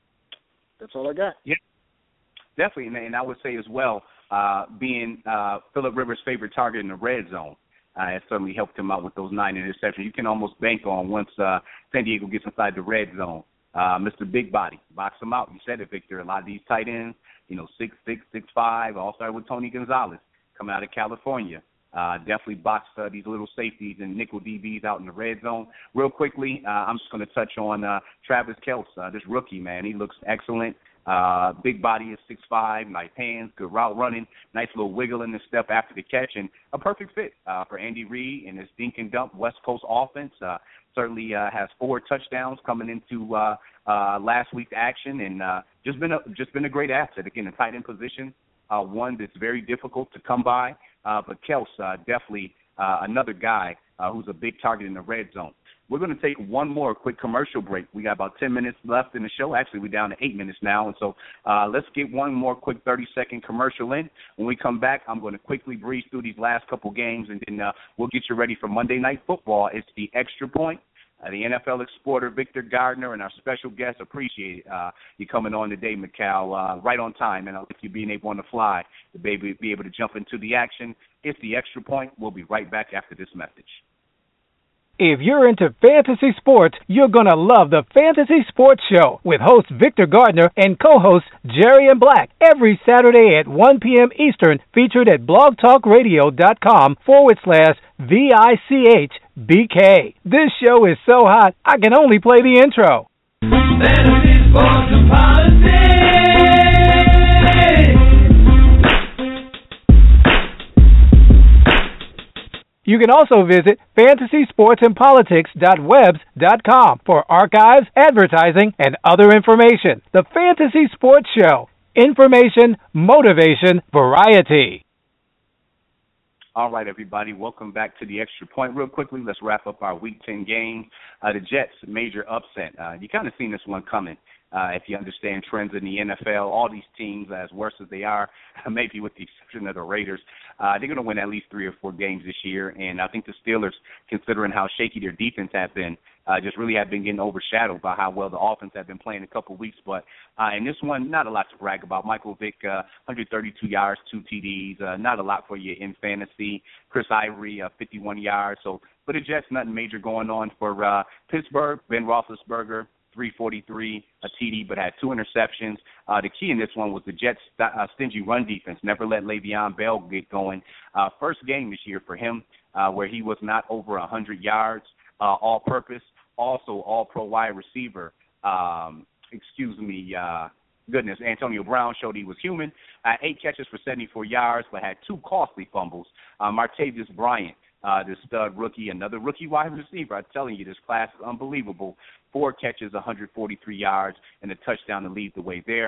That's all I got. Yeah, definitely, and, and I would say as well, uh, being uh, Phillip Rivers' favorite target in the red zone. Uh, it certainly helped him out with those nine interceptions. You can almost bank on once uh, San Diego gets inside the red zone. Uh, Mister Big Body, box him out. You said it, Victor. A lot of these tight ends, you know, six six, six five. All started with Tony Gonzalez coming out of California. Uh, definitely box uh, these little safeties and nickel D Bs out in the red zone. Real quickly, uh, I'm just going to touch on uh, Travis Kelce, uh, this rookie, man. He looks excellent. Uh, big body is six five, nice hands, good route running, nice little wiggle in the step after the catch, and a perfect fit uh, for Andy Reid and his dink and dump West Coast offense. Uh, certainly uh, has four touchdowns coming into uh, uh, last week's action, and uh, just been a, just been a great asset. Again, a tight end position, uh, one that's very difficult to come by, uh, but Kelce uh, definitely uh, another guy uh, who's a big target in the red zone. We're going to take one more quick commercial break. We got about ten minutes left in the show. Actually, we're down to eight minutes now. And so uh, let's get one more quick thirty-second commercial in. When we come back, I'm going to quickly breeze through these last couple games, and then uh, we'll get you ready for Monday Night Football. It's the Extra Point. Uh, the N F L Exporter, Victor Gardner, and our special guest, appreciate uh, you coming on today, Mikal, uh, right on time, and I'll let you being able on the fly to be able, be able to jump into the action. It's the Extra Point. We'll be right back after this message. If you're into fantasy sports, you're going to love the Fantasy Sports Show with host Victor Gardner and co-host Jerry and Black every Saturday at one p.m. Eastern, featured at blogtalkradio.com forward slash V-I-C-H-B-K. This show is so hot, I can only play the intro. Fantasy Sports and Politics. You can also visit fantasy sports and politics dot webs dot com for archives, advertising, and other information. The Fantasy Sports Show. Information, motivation, variety. All right, everybody, welcome back to the Extra Point. Real quickly, let's wrap up our Week ten games. Uh, the Jets, major upset. Uh, you kind of seen this one coming. Uh, if you understand trends in the N F L, all these teams, as worse as they are, maybe with the exception of the Raiders, uh, they're going to win at least three or four games this year. And I think the Steelers, considering how shaky their defense has been, uh, just really have been getting overshadowed by how well the offense have been playing a couple of weeks. But uh, in this one, not a lot to brag about. Michael Vick, uh, one hundred thirty-two yards, two T Ds, uh, not a lot for you in fantasy. Chris Ivory, uh, fifty-one yards. So for the Jets, nothing major going on. For uh, Pittsburgh, Ben Roethlisberger, three forty-three, a T D, but had two interceptions. Uh, the key in this one was the Jets' uh, stingy run defense, never let Le'Veon Bell get going. Uh, first game this year for him uh, where he was not over one hundred yards, uh, all-purpose, also all-pro wide receiver. Um, excuse me, uh, goodness, Antonio Brown showed he was human. Uh, eight catches for seventy-four yards, but had two costly fumbles. Uh, Martavis Bryant, Uh, the stud rookie, another rookie wide receiver. I'm telling you, this class is unbelievable. Four catches, one hundred forty-three yards, and a touchdown to lead the way there.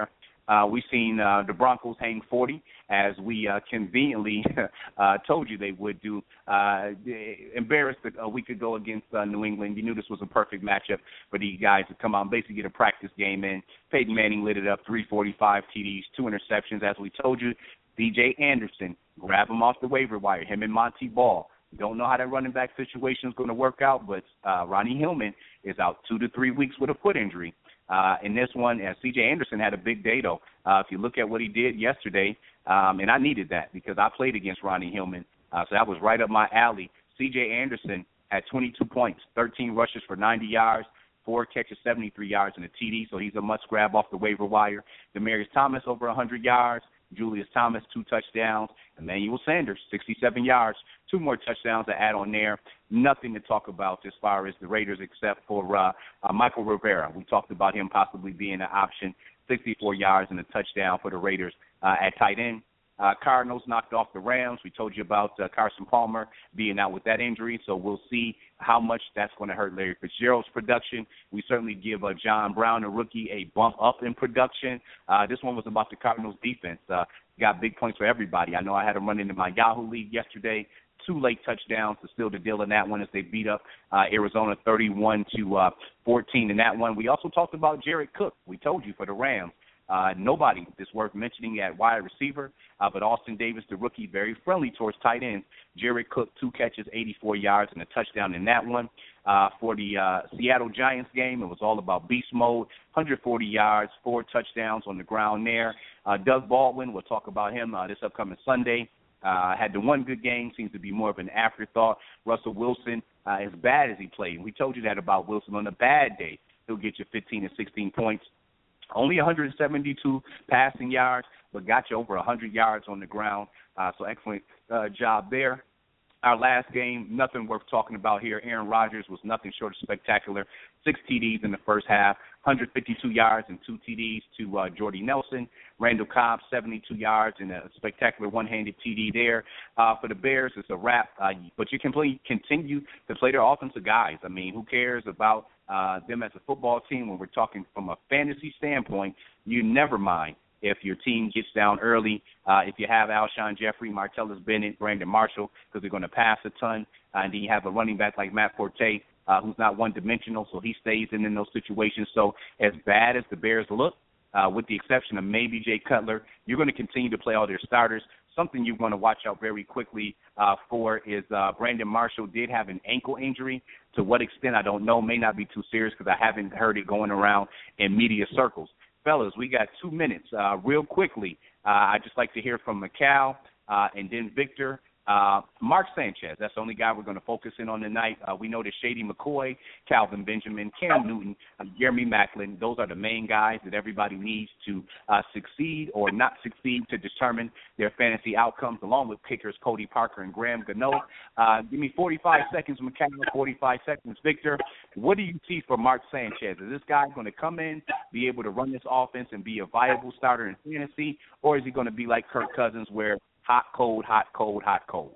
Uh, we've seen uh, the Broncos hang forty, as we uh, conveniently uh, told you they would do. Uh, embarrassed a week ago against uh, New England. You knew this was a perfect matchup for these guys to come out and basically get a practice game in. Peyton Manning lit it up, three forty-five T Ds, two interceptions. As we told you, C J Anderson, grab him off the waiver wire, him and Monty Ball. Don't know how that running back situation is going to work out, but uh, Ronnie Hillman is out two to three weeks with a foot injury. Uh, in this one, uh, C J Anderson had a big day, though. Uh, if you look at what he did yesterday, um, and I needed that because I played against Ronnie Hillman, uh, so that was right up my alley. C J Anderson had twenty-two points, thirteen rushes for ninety yards, four catches, seventy-three yards, and a T D, so he's a must-grab off the waiver wire. Demaryius Thomas over one hundred yards. Julius Thomas, two touchdowns. Emmanuel Sanders, sixty-seven yards, two more touchdowns to add on there. Nothing to talk about as far as the Raiders except for uh, uh, Michael Rivera. We talked about him possibly being an option, sixty-four yards and a touchdown for the Raiders uh, at tight end. Uh, Cardinals knocked off the Rams. We told you about uh, Carson Palmer being out with that injury, so we'll see how much that's going to hurt Larry Fitzgerald's production. We certainly give uh, John Brown, a rookie, a bump up in production. Uh, this one was about the Cardinals' defense. Uh, got big points for everybody. I know I had him run into my Yahoo League yesterday. Two late touchdowns to seal the deal in that one as they beat up uh, Arizona thirty-one to fourteen in that one. We also talked about Jared Cook. We told you for the Rams. Uh, nobody is worth mentioning at wide receiver, uh, but Austin Davis, the rookie, very friendly towards tight ends. Jared Cook, two catches, eighty-four yards, and a touchdown in that one. Uh, for the uh, Seattle Giants game, it was all about beast mode, one hundred forty yards, four touchdowns on the ground there. Uh, Doug Baldwin, we'll talk about him uh, this upcoming Sunday. Uh, had the one good game, seems to be more of an afterthought. Russell Wilson, uh, as bad as he played, we told you that about Wilson. On a bad day, he'll get you fifteen and sixteen points. Only one hundred seventy-two passing yards, but got you over one hundred yards on the ground. Uh, so excellent uh, job there. Our last game, nothing worth talking about here. Aaron Rodgers was nothing short of spectacular. Six T Ds in the first half, one hundred fifty-two yards and two T Ds to uh, Jordy Nelson. Randall Cobb, seventy-two yards and a spectacular one-handed T D there. Uh, for the Bears, it's a wrap. Uh, but you can play, continue to play their offensive guys. I mean, who cares about uh, them as a football team when we're talking from a fantasy standpoint? You never mind if your team gets down early, uh, if you have Alshon Jeffrey, Martellus Bennett, Brandon Marshall, because they're going to pass a ton, uh, and then you have a running back like Matt Forte, uh, who's not one-dimensional, so he stays in, in those situations. So as bad as the Bears look, uh, with the exception of maybe Jay Cutler, you're going to continue to play all their starters. Something you want to watch out very quickly uh, for is uh, Brandon Marshall did have an ankle injury. To what extent, I don't know. May not be too serious because I haven't heard it going around in media circles. Fellas, we got two minutes. Uh, real quickly, uh, I'd just like to hear from Mikal uh, and then Victor. Uh, Mark Sanchez, that's the only guy we're going to focus in on tonight. Uh, we know that Shady McCoy, Calvin Benjamin, Cam Newton, uh, Jeremy Maclin, those are the main guys that everybody needs to uh, succeed or not succeed to determine their fantasy outcomes, along with kickers Cody Parker and Graham Gano. Uh, give me forty-five seconds, Mikal, forty-five seconds, Victor. What do you see for Mark Sanchez? Is this guy going to come in, be able to run this offense and be a viable starter in fantasy, or is he going to be like Kirk Cousins where hot, cold, hot, cold, hot, cold?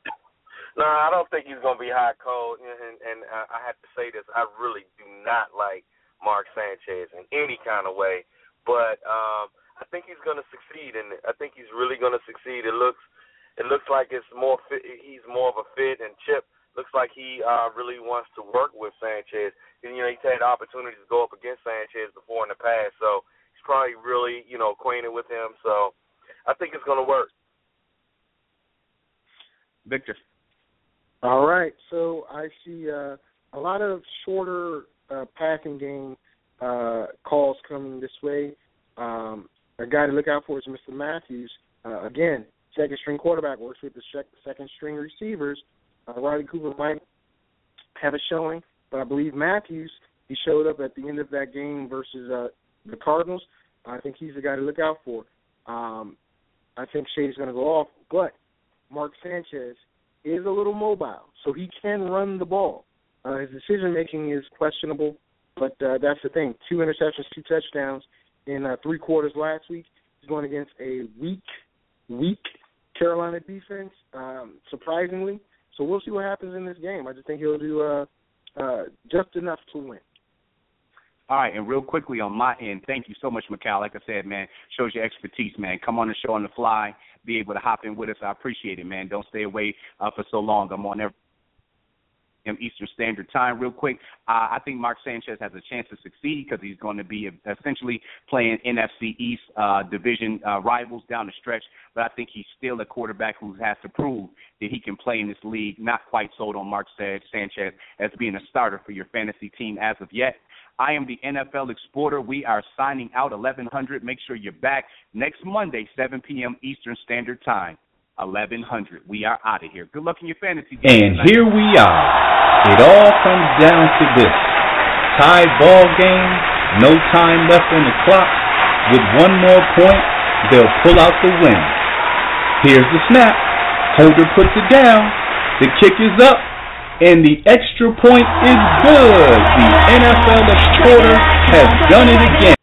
No, I don't think he's going to be hot, cold. And, and, and I have to say this, I really do not like Mark Sanchez in any kind of way. But um, I think he's going to succeed, and I think he's really going to succeed. It looks it looks like it's more fit, he's more of a fit, and Chip looks like he uh, really wants to work with Sanchez. And, you know, he's had opportunities to go up against Sanchez before in the past, so he's probably really, you know, acquainted with him. So I think it's going to work. Victor. All right. So I see uh, a lot of shorter uh, passing game uh, calls coming this way. Um, a guy to look out for is Mister Matthews. Uh, again, second-string quarterback, works with the second-string receivers. Uh, Riley Cooper might have a showing, but I believe Matthews, he showed up at the end of that game versus uh, the Cardinals. I think he's the guy to look out for. Um, I think Shady's going to go off, but Mark Sanchez is a little mobile, so he can run the ball. Uh, his decision-making is questionable, but uh, that's the thing. Two interceptions, two touchdowns in uh, three quarters last week. He's going against a weak, weak Carolina defense, um, surprisingly. So we'll see what happens in this game. I just think he'll do uh, uh, just enough to win. All right, and real quickly on my end, thank you so much, Mikal. Like I said, man, shows your expertise, man. Come on the show on the fly, be able to hop in with us. I appreciate it, man. Don't stay away uh, for so long. I'm on every Eastern Standard Time. Real quick, uh, I think Mark Sanchez has a chance to succeed because he's going to be essentially playing N F C East uh, division uh, rivals down the stretch, but I think he's still a quarterback who has to prove that he can play in this league. Not quite sold on Mark Sanchez as being a starter for your fantasy team as of yet. I am the N F L Exporter. We are signing out eleven hundred. Make sure you're back next Monday, seven p.m. Eastern Standard Time. eleven hundred. We are out of here. Good luck in your fantasy game. And tonight. Here we are. It all comes down to this. Tied ball game, no time left on the clock. With one more point, they'll pull out the win. Here's the snap. Holder puts it down. The kick is up, and the extra point is good. The N F L Exporter has done it again.